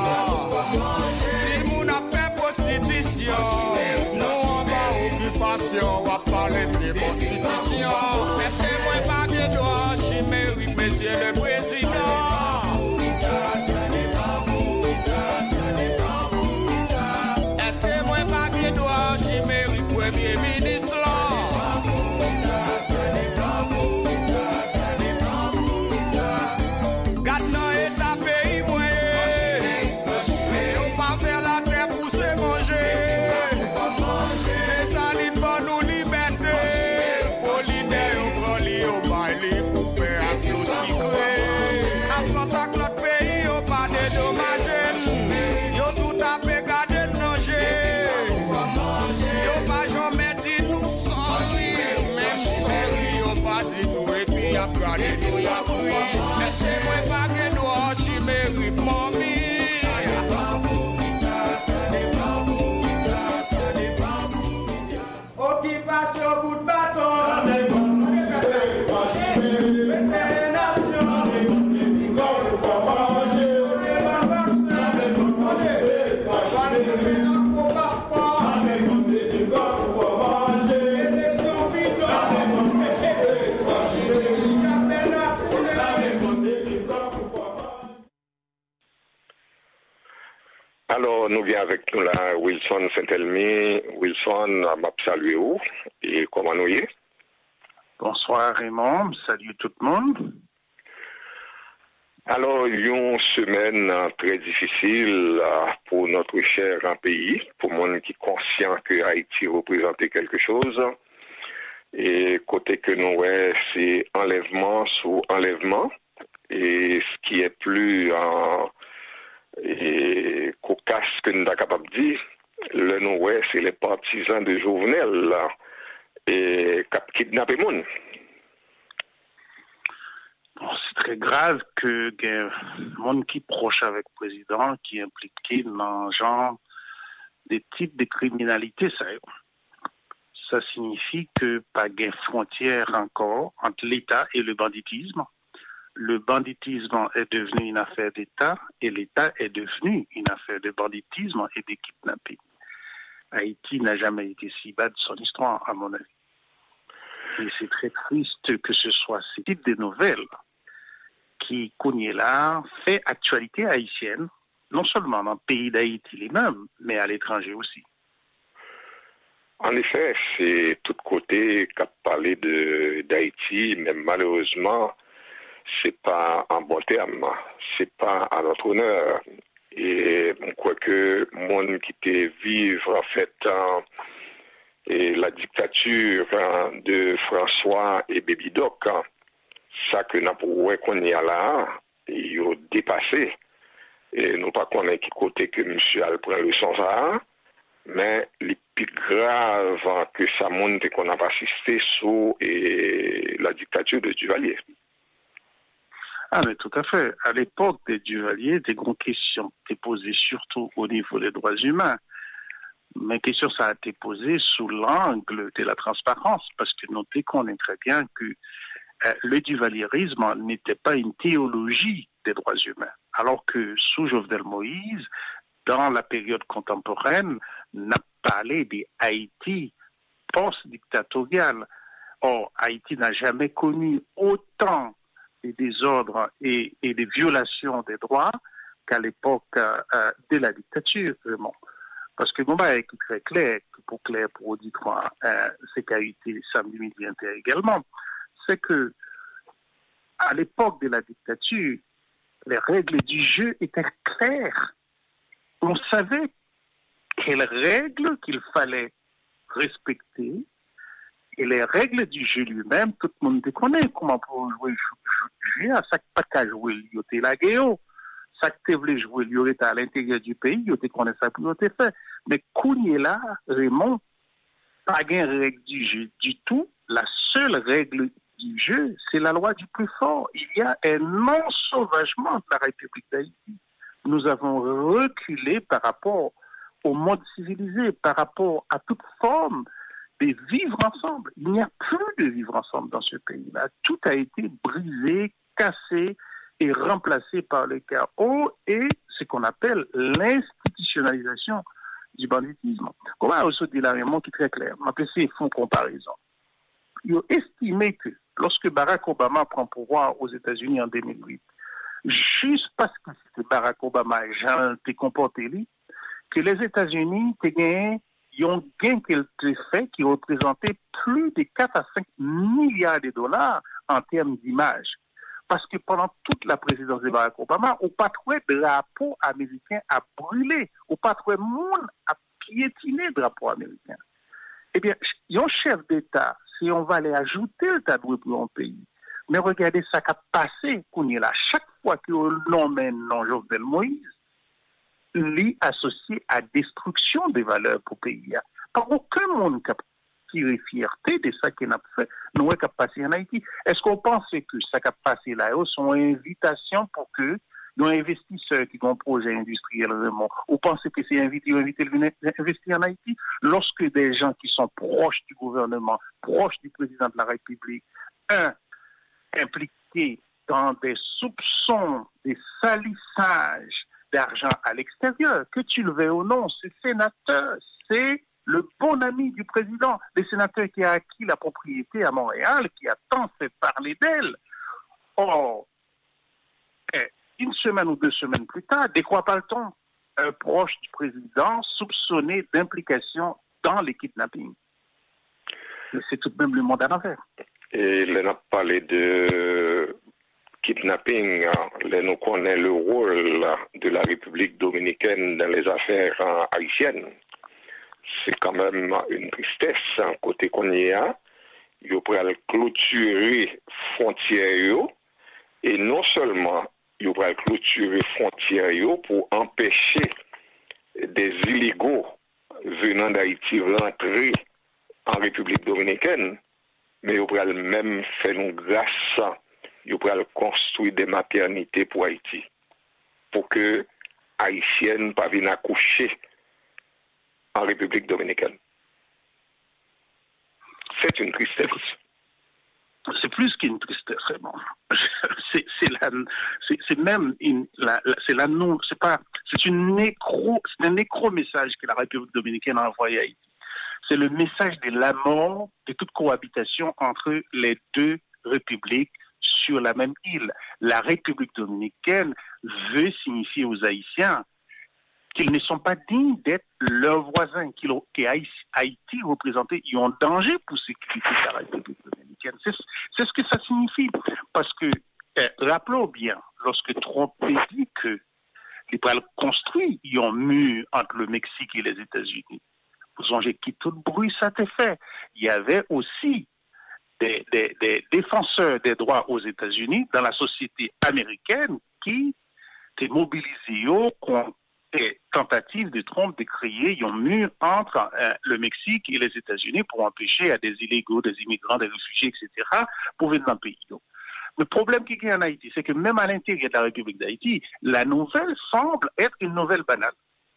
Si moun a fait prostitution, nous on va occupation, on va parler de constitution. Est-ce que moi pas de droit chimérique, monsieur le président? Est-ce que moi pas de droit chimérique, premier ministre là? Garde dans état pays moyen. On pas faire la terre pour se manger. Les salines bon nous liberté. Polydère on prend li au bail pour père à tout secret. En France avec notre pays on pas dédommagé. Yo tout a fait garder danger. Yo pas jamais dit nous sortir. Même sorry on pas dit nous et puis y a gardé nous y a pris. Est-ce que moi pas que doit chimériquement mis? Occupation bout de bâton. Alors, nous vient avec nous là, Wilson Saint-Elmy. Wilson, m'a salué où et comment nous y est? Bonsoir Raymond, salut tout le monde. Alors, il y a une semaine très difficile pour notre cher pays, pour le monde qui est conscient que Haïti représentait quelque chose. Et côté que nous, ouais, c'est enlèvement sous enlèvement. Et ce qui est plus euh, et cocasse que nous sommes capables de dire, le nous, ouais, c'est les partisans de Jovenel là, et qui kidnappent les gens. Bon, c'est très grave que y ait un monde qui est proche avec le président, qui est impliqué dans genre des types de criminalité, ça, ça signifie que pas de frontière encore entre l'État et le banditisme. Le banditisme est devenu une affaire d'État et l'État est devenu une affaire de banditisme et de kidnapping. Haïti n'a jamais été si bas de son histoire, à mon avis. Et c'est très triste que ce soit ce type de nouvelles qui, connaît là, fait actualité haïtienne, non seulement dans le pays d'Haïti lui-même, mais à l'étranger aussi. En effet, c'est tout côté qu'a parlé de d'Haïti, mais malheureusement, c'est pas en bon terme, c'est pas à notre honneur. Et on croit que monde qui était vivre en fait en, et la dictature hein, de François et Baby Doc, hein, ça que nous pouvons qu'on y a là, il a dépassé. Et nous pas connaître qui côté que monsieur a pris le sens à, mais le plus grave hein, que ça montre qu'on a assisté sous et la dictature de Duvalier. Ah, mais tout à fait. À l'époque des Duvalier, des grandes questions étaient posées surtout au niveau des droits humains. Mais question ça a été posée sous l'angle de la transparence, parce que nous déconnons très bien que euh, le duvalierisme n'était pas une théologie des droits humains, alors que sous Jovenel Moïse, dans la période contemporaine, n'a parlé des Haïti post-dictatorial. Or, Haïti n'a jamais connu autant des désordres et, et des violations des droits qu'à l'époque euh, de la dictature, vraiment. Parce que bon, bah, est très clair, pour clair, pour auditoire, euh, c'est qu'a été samedi midi inter également, c'est que à l'époque de la dictature, les règles du jeu étaient claires. On savait quelles règles qu'il fallait respecter, et les règles du jeu lui-même, tout le monde connaît comment pour jouer, jouer à ça pas qu'à jouer, il y a la guerre. Ça que tu voulais jouer, il était à l'intérieur du pays, il était connaît ça pour te faire. Mais Kounier là, Raymond, pas de règle du jeu du tout. La seule règle du jeu, c'est la loi du plus fort. Il y a un non-sauvagement de la République d'Haïti. Nous avons reculé par rapport au monde civilisé, par rapport à toute forme de vivre ensemble. Il n'y a plus de vivre ensemble dans ce pays-là. Tout a été brisé, cassé, et remplacé par le chaos et ce qu'on appelle l'institutionnalisation du banditisme. Comment aussi dit la Raymond qui est très clair, ma P C font comparaison. Ils ont estimé que lorsque Barack Obama prend pouvoir aux États-Unis en deux mille huit, juste parce que c'était Barack Obama et Jean s'est comporté lui, que les États-Unis ont un gain qu'ils ont fait qui représentait plus de quatre à cinq milliards de dollars en termes d'image. Parce que pendant toute la présidence de Barack Obama, on pas trouvé de drapeau américain à brûler, on pas trouvé monde à piétiner le drapeau américain. Eh bien, un chef d'État, si on va aller ajouter le tabou pour un pays, mais regardez ça qui a passé, qu'on est là, chaque fois qu'on nomme non Jovenel Moïse, lui associé à destruction des valeurs pour le pays. Pas aucun monde qui a tiré fierté de ça qu'il a fait, nous qui a passé en Haïti. Est-ce qu'on pense que ça qui a passé là, sont une invitation pour que nos investisseurs qui ont un projet industriel vraiment, ou pensez que c'est invité ou invité à investir en Haïti, lorsque des gens qui sont proches du gouvernement, proches du président de la République, un, impliqués dans des soupçons, des salissages d'argent à l'extérieur, que tu le veuilles ou non, ce sénateur, c'est le bon ami du président, le sénateur qui a acquis la propriété à Montréal, qui a tant fait parler d'elle. Or, une semaine ou deux semaines plus tard, de quoi parle-t-on? Un proche du président soupçonné d'implication dans les kidnappings. Mais c'est tout de même le monde à l'envers. Et il a parlé de kidnapping, là, nous connaissons le rôle de la République dominicaine dans les affaires haïtiennes. C'est quand même une tristesse côté qu'on y a. yo pral clôturer frontières yo et non seulement yo pral clôturer frontières yo pour empêcher des illégaux venant d'Haïti rentrer en République dominicaine, mais yo pral même faire nous grâce, yo pral construire des maternités pour Haïti pour que haïtiennes pas viennent accoucher en République dominicaine. C'est une tristesse. C'est plus qu'une tristesse, vraiment. C'est, c'est, la, c'est, c'est même une, la, la, c'est la non, c'est pas, c'est une nécro, c'est un nécro-message que la République dominicaine a envoyé à Haïti. C'est le message de la mort de toute cohabitation entre les deux républiques sur la même île. La République dominicaine veut signifier aux Haïtiens qu'ils ne sont pas dignes d'être leurs voisins, que Haïti représentait un danger pour sécurité de la République dominicaine. C'est, c'est ce que ça signifie. Parce que, eh, rappelons bien, lorsque Trump dit que les Israël construit un mur entre le Mexique et les États-Unis, vous songez que tout le bruit ça a été fait. Il y avait aussi des, des, des défenseurs des droits aux États-Unis dans la société américaine qui étaient mobilisés contre des tentatives de Trump de créer un mur entre euh, le Mexique et les États-Unis pour empêcher à des illégaux, des immigrants, des réfugiés, et cetera, pour venir dans le pays. Le problème qu'il y a en Haïti, c'est que même à l'intérieur de la République d'Haïti, la nouvelle semble être une nouvelle banale.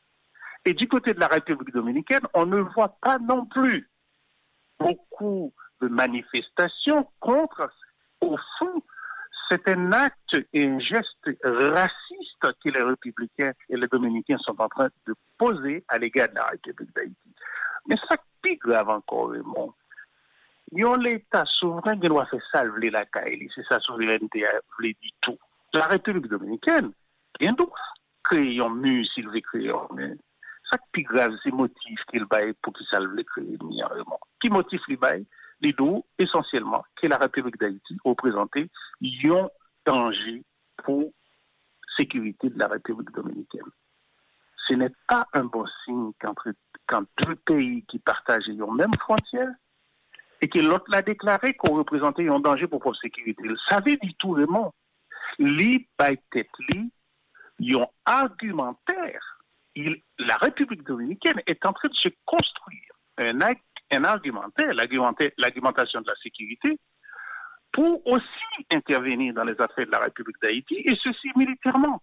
Et du côté de la République dominicaine, on ne voit pas non plus beaucoup de manifestations contre, au fond, c'est un acte et un geste raciste que les républicains et les dominicains sont en train de poser à l'égard de la République d'Haïti. Mais ça plus grave encore, Raymond. Il y a l'État souverain qui doit faire salver la Kaili, c'est sa souveraineté, elle dit tout. La République dominicaine, bien doit créer un mur s'il veut créer un mur. Ça plus grave, c'est motif qu'il baille pour qu'il salve les créer, Raymond. Qui motif il baille? Les deux, essentiellement, que la République d'Haïti représentait un danger pour la sécurité de la République dominicaine. Ce n'est pas un bon signe qu'entre, quand deux pays qui partagent les mêmes frontières et que l'autre l'a déclaré qu'on représentait un danger pour la sécurité. Il savait du tout vraiment. Li by tête li, yon argumentaire. Il, la République dominicaine est en train de se construire un acte un argumentaire, l'argumentation de la sécurité, pour aussi intervenir dans les affaires de la République d'Haïti, et ceci militairement.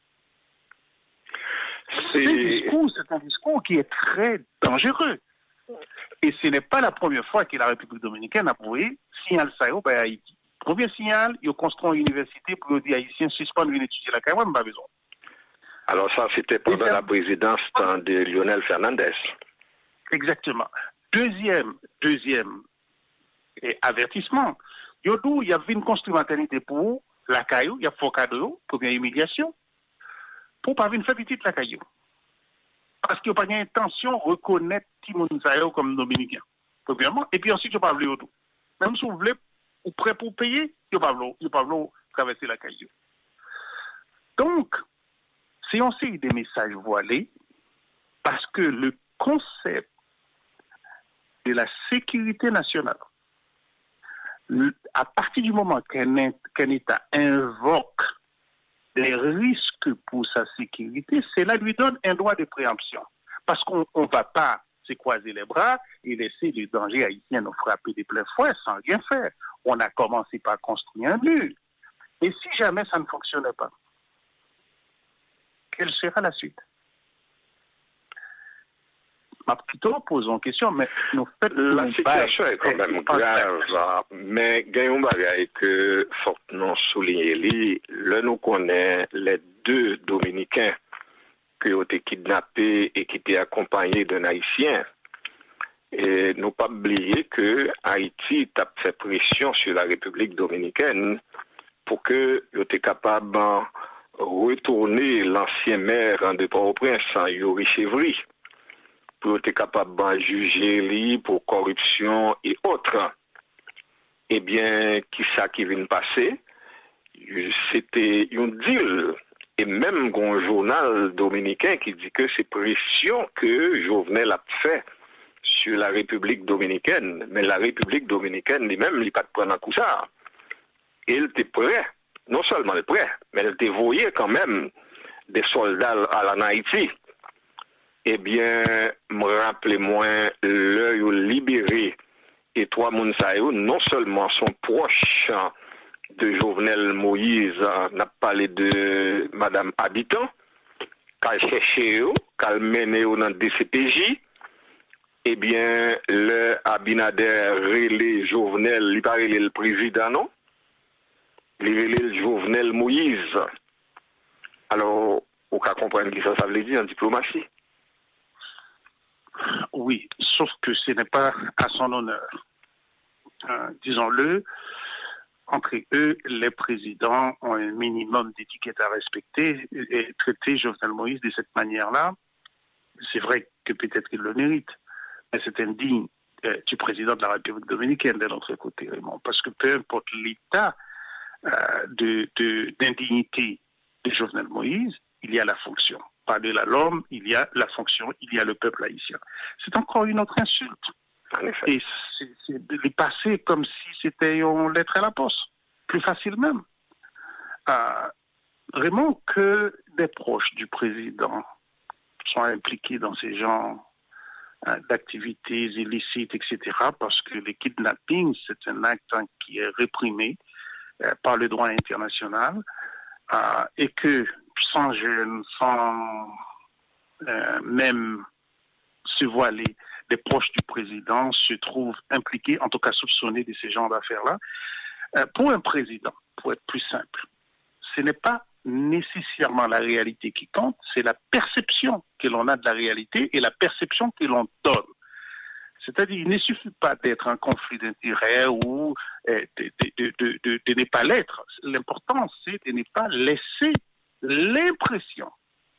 C'est... Ce discours, c'est un discours qui est très dangereux. Et ce n'est pas la première fois que la République dominicaine a envoyé signal ça à Haïti. Premier signal, ils ont construit une université pour les Haïtiens suspendre une étudier la carrière, pas besoin. Alors ça, c'était pendant ça... la présidence de Lionel Fernandez. Exactement. Deuxième, deuxième et avertissement, il y avait une construction maternité pour la caillou, il y a faux cadeau, première humiliation, pour pas venir faire petite la caillou. Parce qu'il n'y a pas d'intention de reconnaître Timon Sayo comme dominicain, premièrement, et puis ensuite, il n'y a pas voulu tout. Même si vous voulez, ou prêt pour payer, il n'y a pas voulu traverser la caillou. Donc, c'est aussi des messages voilés, parce que le concept de la sécurité nationale, à partir du moment qu'un, qu'un État invoque des risques pour sa sécurité, cela lui donne un droit de préemption. Parce qu'on ne va pas se croiser les bras et laisser les dangers haïtiens nous frapper de plein fouet sans rien faire. On a commencé par construire un mur. Et si jamais ça ne fonctionnait pas, quelle sera la suite? Plutôt posons question, mais nous faites la situation est quand même grave, mais gagnons bagaille que faut nous souligner, là nous connaissons les deux Dominicains qui ont été kidnappés et qui étaient accompagnés d'un Haïtien. Et nous pas oublier que Haïti a fait pression sur la République dominicaine pour que ils étaient capables de retourner l'ancien maire de Port-au-Prince, Yuri Chevry, pour être capable de juger lui pour corruption et autres. Eh bien, qui ça qui vient de passer? C'était un deal. Et même un journal dominicain qui dit que c'est pression que Jovenel a fait sur la République dominicaine, mais la République dominicaine lui-même, il n'est pas de prendre un coup ça. Il était prêt, non seulement il prêt, mais il était voyé quand même des soldats à la Haïti. Eh bien, me rappelez-moi, l'œil libéré et trois Mounsaïo, non seulement sont proches de Jovenel Moïse, n'a parlé de Madame Habitant, qu'elle cherché, qu'elle menait dans le D C P J, eh bien, le Abinader relé Jovenel, il paraît le président, non? Il relé le Jovenel Moïse. Alors, on peut comprendre ce que ça veut dire en diplomatie. Oui, sauf que ce n'est pas à son honneur. Euh, disons-le, entre eux, les présidents ont un minimum d'étiquette à respecter et traiter Jovenel Moïse de cette manière-là, c'est vrai que peut-être qu'il le mérite, mais c'est indigne euh, du président de la République dominicaine de l'autre côté, Raymond, parce que peu importe l'état euh, de, de, d'indignité de Jovenel Moïse, il y a la fonction. Par-delà l'homme, il y a la fonction, il y a le peuple haïtien. C'est encore une autre insulte. Et c'est, c'est de les passer comme si c'était une lettre à la poste. Plus facile même. Euh, vraiment que des proches du président sont impliqués dans ces genres euh, d'activités illicites, et cetera, parce que le kidnapping, c'est un acte hein, qui est réprimé euh, par le droit international, euh, et que sans gêne, sans euh, même se voiler, des proches du président se trouvent impliqués, en tout cas soupçonnés de ces genres d'affaires-là. Euh, pour un président, pour être plus simple, ce n'est pas nécessairement la réalité qui compte, c'est la perception que l'on a de la réalité et la perception que l'on donne. C'est-à-dire, il ne suffit pas d'être en conflit d'intérêts ou euh, de, de, de, de, de ne pas l'être. L'important, c'est de ne pas laisser l'impression,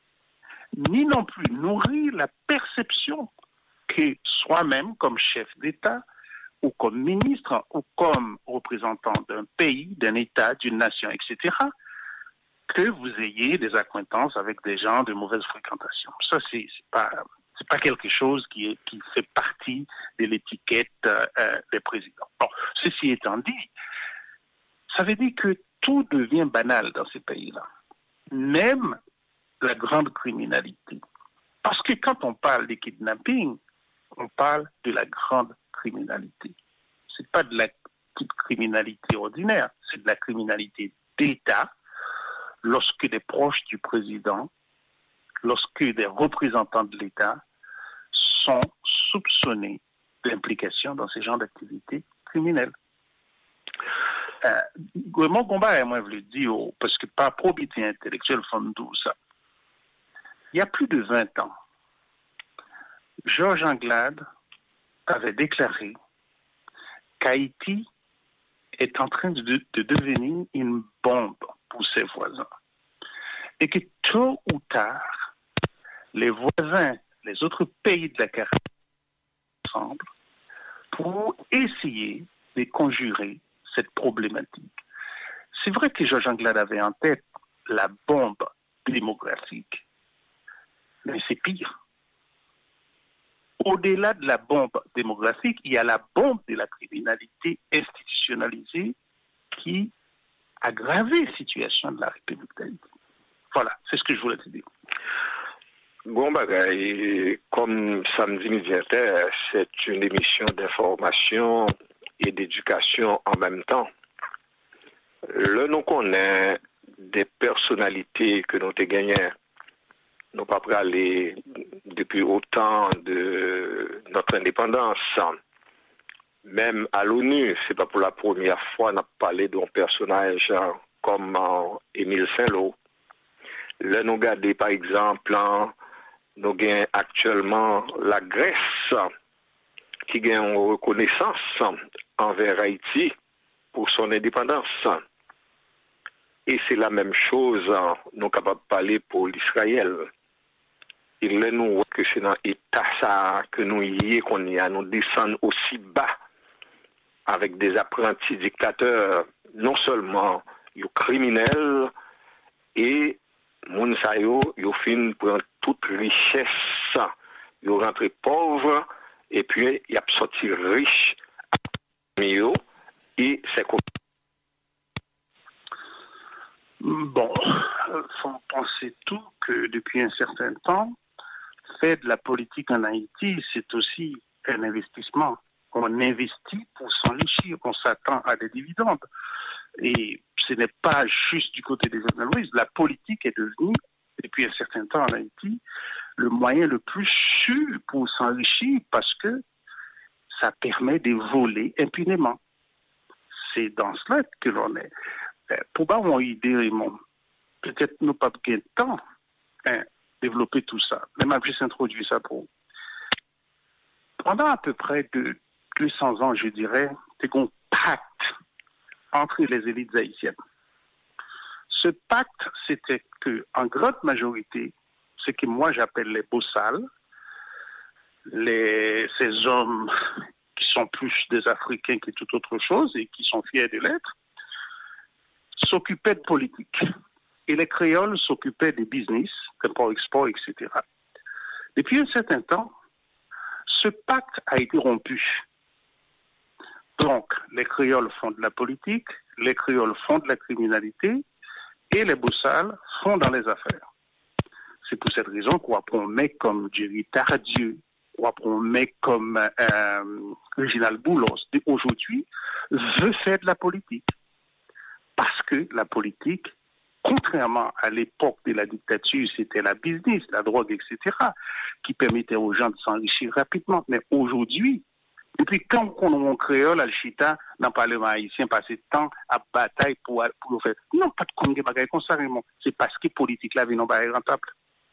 ni non plus nourrir la perception que soi-même, comme chef d'État, ou comme ministre, ou comme représentant d'un pays, d'un État, d'une nation, et cetera, que vous ayez des accointances avec des gens de mauvaise fréquentation. Ça, c'est, c'est pas, c'est pas quelque chose qui, est, qui fait partie de l'étiquette euh, des présidents. Bon, ceci étant dit, ça veut dire que tout devient banal dans ces pays-là. Même la grande criminalité. Parce que quand on parle de kidnapping, on parle de la grande criminalité. C'est pas de la petite criminalité ordinaire, c'est de la criminalité d'État lorsque des proches du président, lorsque des représentants de l'État sont soupçonnés d'implication dans ces genres d'activités criminelles. Euh, mon combat, moi, je le dis, oh, parce que par probité intellectuelle, font tout ça. Il y a plus de vingt ans, Georges Anglade avait déclaré qu'Haïti est en train de, de devenir une bombe pour ses voisins. Et que tôt ou tard, les voisins, les autres pays de la Caraïbe, ensemble pour essayer de conjurer cette problématique. C'est vrai que Georges Anglade avait en tête la bombe démographique, mais c'est pire. Au-delà de la bombe démographique, il y a la bombe de la criminalité institutionnalisée qui a aggravé la situation de la République d'Haïti. Voilà, c'est ce que je voulais te dire. Bon, bagaille, comme samedi midi, c'est une émission d'information et d'éducation en même temps. Là, nous connaissons des personnalités que nous avons gagnées. Nous pas aller depuis autant de notre indépendance. Même à l'ONU, c'est pas pour la première fois qu'on a parlé d'un personnage comme Émile Saint-Lô. Là, nous regardons par exemple, nous avons actuellement la Grèce qui gagne une reconnaissance envers Haïti pour son indépendance. Et c'est la même chose, nous sommes capables de parler pour l'Israël. Il nous voit que c'est dans l'état ça que nous y est, qu'on y a, nous descendons aussi bas avec des apprentis dictateurs, non seulement les criminels, et moun sa yo, yo fin prend toute richesse, yo rentre pauvre, et puis il a sorti riche et c'est quoi? Bon, il faut penser tout que depuis un certain temps, faire de la politique en Haïti, c'est aussi un investissement. On investit pour s'enrichir, on s'attend à des dividendes. Et ce n'est pas juste du côté des journalistes. La politique est devenue, depuis un certain temps en Haïti, le moyen le plus sûr pour s'enrichir parce que ça permet de voler impunément. C'est dans cela que l'on est. Pour pas avoir une idée, Raymond, peut-être nous pas de temps hein, développer tout ça. Même si j'ai introduit ça pour. Pendant à peu près de deux cents ans, je dirais, c'est un pacte entre les élites haïtiennes. Ce pacte, c'était que, en grande majorité, ce que moi j'appelle les bossales, les, ces hommes qui sont plus des Africains que toute autre chose et qui sont fiers de l'être, s'occupaient de politique. Et les créoles s'occupaient des business, import-export, et cetera. Depuis un certain temps, ce pacte a été rompu. Donc, les créoles font de la politique, les créoles font de la criminalité, et les bossales font dans les affaires. C'est pour cette raison qu'on prend un mec comme Jerry Tardieu, qu'on prend un mec comme euh, Reginald Boulos, aujourd'hui, veut faire de la politique. Parce que la politique, contrairement à l'époque de la dictature, c'était la business, la drogue, et cetera, qui permettait aux gens de s'enrichir rapidement. Mais aujourd'hui, depuis quand on créole, Al-Chita, dans le Parlement haïtien, passé de temps à bataille pour, pour le faire. Non, pas de congrès bagaille comme ça, vraiment. C'est parce que la politique là, vient pas rentable.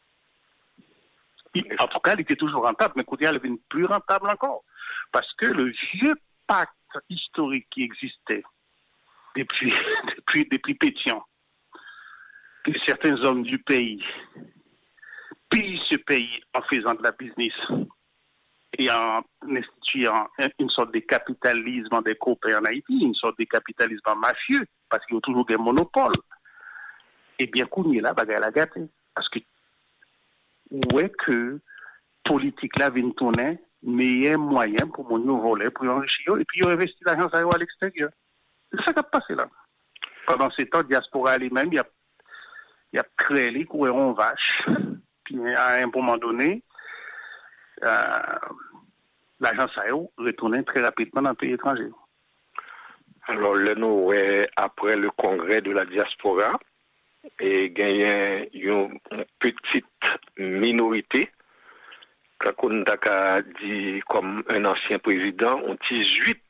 En tout cas, elle était toujours rentable, mais côté, elle devient plus rentable encore. Parce que le vieux pacte historique qui existait depuis, depuis, depuis Pétion, que certains hommes du pays pillent ce pays en faisant de la business et en instituant une sorte de capitalisme des copains en Haïti, une sorte de capitalisme mafieux, parce qu'il y a toujours des monopoles. Eh bien, Kouni là, bagaille la gâté. Parce que, où est que politique là vient tourner, meilleur moyen pour mon nouveau volet, pour enrichir, et puis ils ont investi l'argent à l'extérieur. C'est ça qui a passé là. Pendant ces temps, diaspora elle-même, il y a, il y a créé les couérons vaches, puis à un moment donné, euh, l'agence A E O retournait très rapidement dans le pays étranger. Alors, là, nous, après le congrès de la diaspora, et gagné une petite minorité, qu'on a dit comme un ancien président, on dix-huit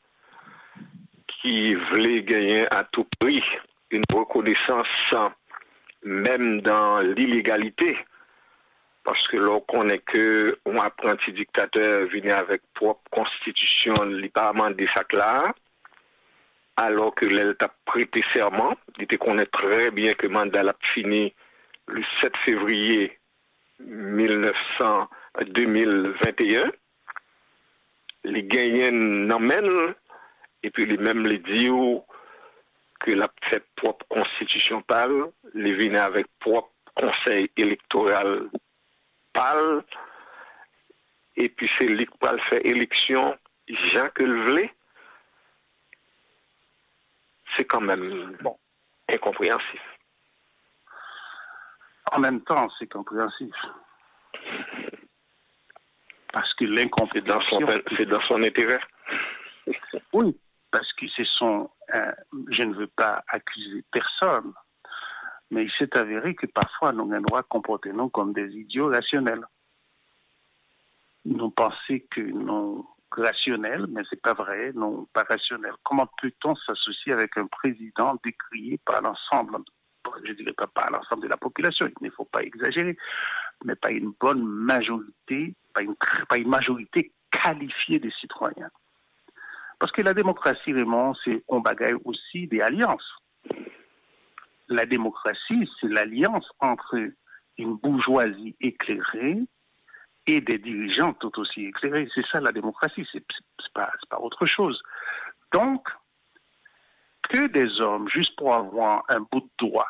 qui voulait gagner à tout prix une reconnaissance même dans l'illégalité. Parce que l'on connaît que un apprenti dictateur venait avec propre constitution, l'apparemment des sacs là, alors que l'État a prêté serment. Il connaît très bien que le mandat a fini le sept février mille neuf cents, deux mille vingt et un. Les gagnants n'emmènent, et puis les mêmes les disent que la fait propre constitution parle, les venait avec propre conseil électoral parle, et puis c'est lui qui parle faire élection, Jean que le voulait. C'est quand même bon, incompréhensif. En même temps, c'est compréhensif. Parce que l'incompréhension... C'est dans son intérêt. Oui, parce que c'est son... Euh, je ne veux pas accuser personne, mais il s'est avéré que parfois nous avons le droit de comporter nous comme des idiots rationnels. Nous pensons que nous... rationnel, mais c'est pas vrai, non, pas rationnel. Comment peut-on s'associer avec un président décrié par l'ensemble, je dirais pas par l'ensemble de la population, il ne faut pas exagérer, mais pas une bonne majorité, pas une, pas une majorité qualifiée des citoyens. Parce que la démocratie, vraiment, c'est, on bagaille aussi des alliances. La démocratie, c'est l'alliance entre une bourgeoisie éclairée et des dirigeants tout aussi éclairés. C'est ça la démocratie, c'est, c'est, pas, c'est pas autre chose. Donc, que des hommes, juste pour avoir un bout de droit,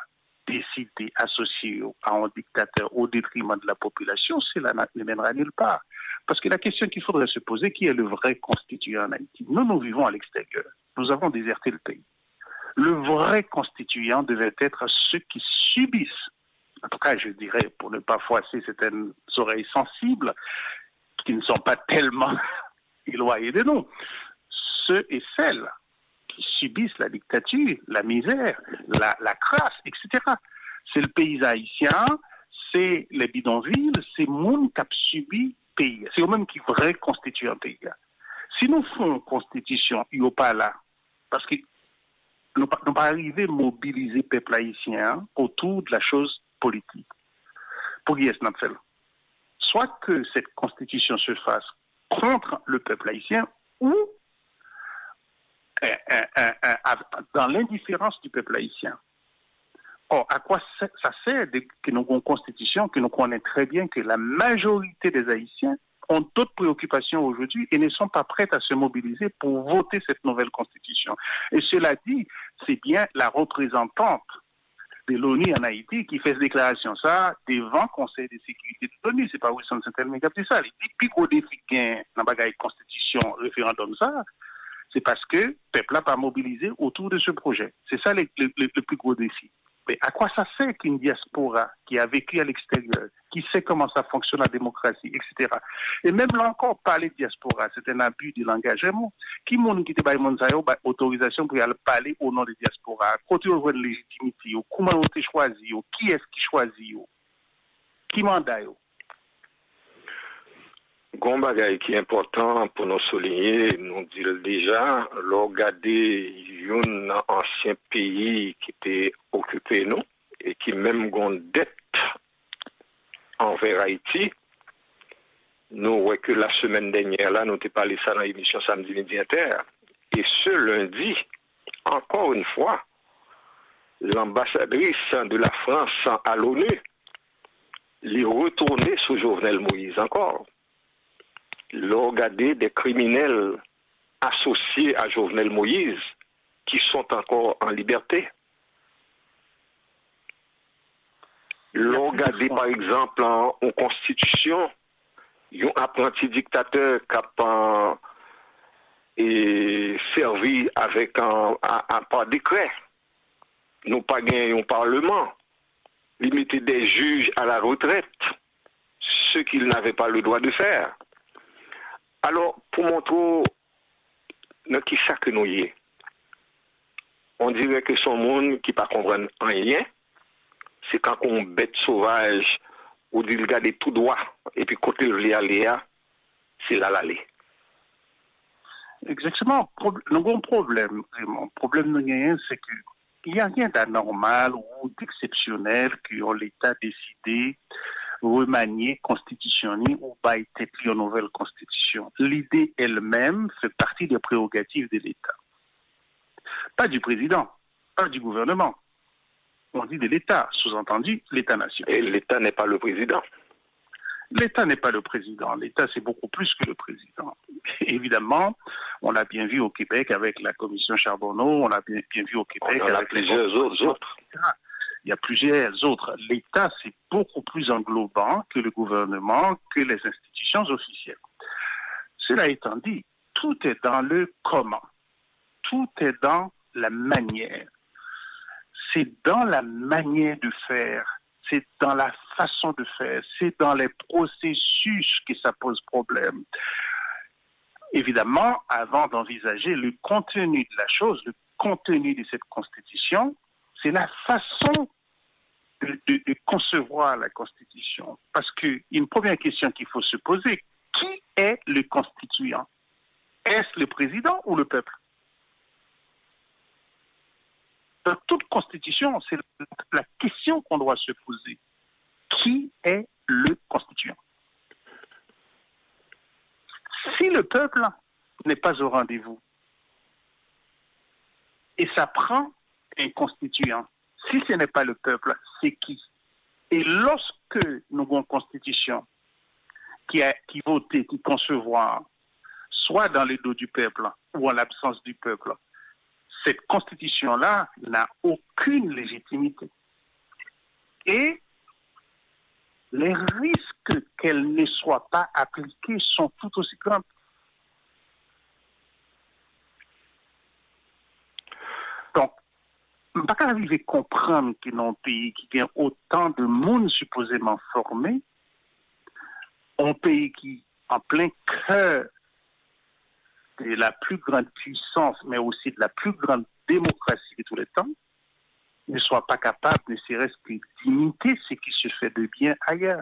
décider associer à un dictateur au détriment de la population, cela ne mènera nulle part. Parce que la question qu'il faudrait se poser, qui est le vrai constituant en Haïti? Nous, nous vivons à l'extérieur. Nous avons déserté le pays. Le vrai constituant devait être ceux qui subissent, en tout cas, je dirais, pour ne pas froisser certaines oreilles sensibles, qui ne sont pas tellement éloignés de nous, ceux et celles qui subissent la dictature, la misère, la, la crasse, et cetera. C'est le pays haïtien, c'est les bidonvilles, c'est le monde qui a subi le pays. C'est eux-mêmes qui vrais constituent un pays. Si nous faisons une constitution, il n'y a pas là, parce que nous ne pas arriver à mobiliser le peuple haïtien autour de la chose politique. Pour qui est-ce qu'on fait? Soit que cette constitution se fasse contre le peuple haïtien ou euh, euh, euh, euh, dans l'indifférence du peuple haïtien. Or, à quoi ça sert de, que nous avons une constitution, que nous connaissons très bien que la majorité des Haïtiens ont d'autres préoccupations aujourd'hui et ne sont pas prêts à se mobiliser pour voter cette nouvelle constitution. Et cela dit, c'est bien la représentante de l'ONU en Haïti qui fait cette déclaration ça devant le Conseil de sécurité de l'ONU. C'est pas Wilson Saint-Elme qui a dit ça. Il dit puis gros défi gain dans la constitution, référendum ça, c'est parce que le peuple n'a pas mobilisé autour de ce projet. C'est ça le, le, le plus gros défi. Mais à quoi ça sert qu'une diaspora qui a vécu à l'extérieur, qui sait comment ça fonctionne la démocratie, et cetera. Et même là encore, parler de diaspora, c'est un abus de l'engagement. Qui m'a dit que autorisation pour aller parler au nom de diaspora? Quand on voit de légitimité, comment on a choisi, qui est-ce qui choisit, qui mandat? Gon bagay qui est important pour nous souligner, nous dit déjà, l'on regarder un ancien pays qui était occupé nous et qui même gon dette envers Haïti. Nous voyons que la semaine dernière là, nous avons parlé ça dans l'émission Samedi Midi Inter. Et ce lundi, encore une fois, l'ambassadrice de la France à l'ONU l'est retournée sous Jovenel Moïse encore. L'ont regardé des criminels associés à Jovenel Moïse qui sont encore en liberté. L'ont regardé par exemple en, en constitution, un apprenti dictateur qui a et servi avec un, un, un par décret. Nous pas gagné un parlement, limiter des juges à la retraite, ce qu'ils n'avaient pas le droit de faire. Alors, pour montrer qui ça que nous y est, on dirait que son monde qui ne comprend rien, c'est quand on bête sauvage ou dit regarder tout droit et puis côté le Léa, c'est là l'aller. Exactement. Nous avons un problème, vraiment. Le problème, c'est qu'il n'y a rien d'anormal ou d'exceptionnel que l'État a décidé remanier, constitutionner ou pas être une nouvelle constitution. L'idée elle-même fait partie des prérogatives de l'État. Pas du président, pas du gouvernement. On dit de l'État, sous-entendu l'État-nation. Et l'État n'est pas le président. L'État n'est pas le président. L'État, c'est beaucoup plus que le président. Évidemment, on l'a bien vu au Québec avec la commission Charbonneau, on l'a bien, bien vu au Québec on avec plusieurs les autres. autres. Il y a plusieurs autres. L'État, c'est beaucoup plus englobant que le gouvernement, que les institutions officielles. Cela étant dit, tout est dans le comment. Tout est dans la manière. C'est dans la manière de faire. C'est dans la façon de faire. C'est dans les processus que ça pose problème. Évidemment, avant d'envisager le contenu de la chose, le contenu de cette constitution, c'est la façon de, de, de concevoir la Constitution. Parce qu'une première question qu'il faut se poser, qui est le constituant? Est-ce le président ou le peuple? Dans toute Constitution, c'est la question qu'on doit se poser. Qui est le constituant? Si le peuple n'est pas au rendez-vous, et ça prend un constituant. Si ce n'est pas le peuple, c'est qui? Et lorsque nous avons une constitution qui, a, qui voté, qui concevoir, soit dans les dos du peuple ou en l'absence du peuple, cette constitution-là n'a aucune légitimité. Et les risques qu'elle ne soit pas appliquée sont tout aussi grands. Donc, on ne peut pas arriver à comprendre que dans un pays qui a autant de monde supposément formé, un pays qui, en plein cœur de la plus grande puissance, mais aussi de la plus grande démocratie de tous les temps, ne soit pas capable, ne serait-ce que d'imiter ce qui se fait de bien ailleurs.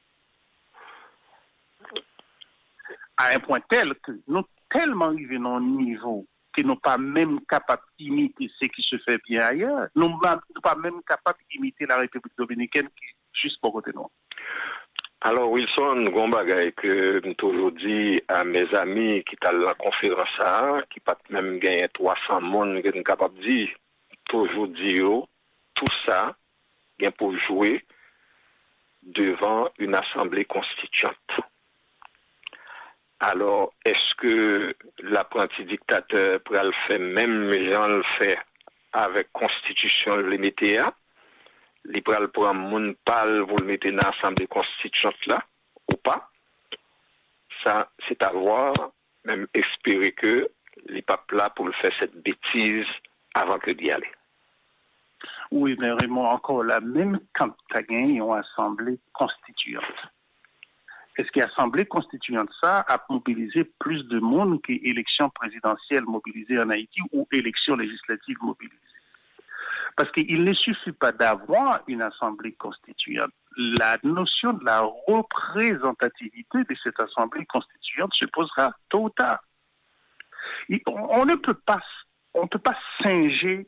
À un point tel que nous tellement arrivés à un niveau que nous ne sommes pas même capables d'imiter ce qui se fait bien ailleurs, nous ne sommes pas même capables d'imiter la République dominicaine qui est juste pour côté nous. Alors, Wilson, Gombagay, que j'ai toujours dit à mes amis qui sont à la conférence, qui pas même gagné trois cents personnes, qui sont capables de dire, toujours dire, tout ça, bien pour jouer devant une assemblée constituante. Alors, est-ce que l'apprenti dictateur pourra le faire même Jean le fait avec constitution le mettait à? Il pourra le prendre mon pal pour le mettre dans l'assemblée constituante là ou pas? Ça, c'est à voir, même espérer que les papes là pour le faire cette bêtise avant que d'y aller. Oui, mais vraiment encore là, même quand tu as gagné une assemblée constituante, est-ce que l'assemblée constituante ça a mobilisé plus de monde que l'élection présidentielle mobilisée en Haïti ou élection législative mobilisée? Parce qu'il ne suffit pas d'avoir une assemblée constituante. La notion de la représentativité de cette assemblée constituante se posera tôt ou tard. On ne peut pas, on ne peut pas singer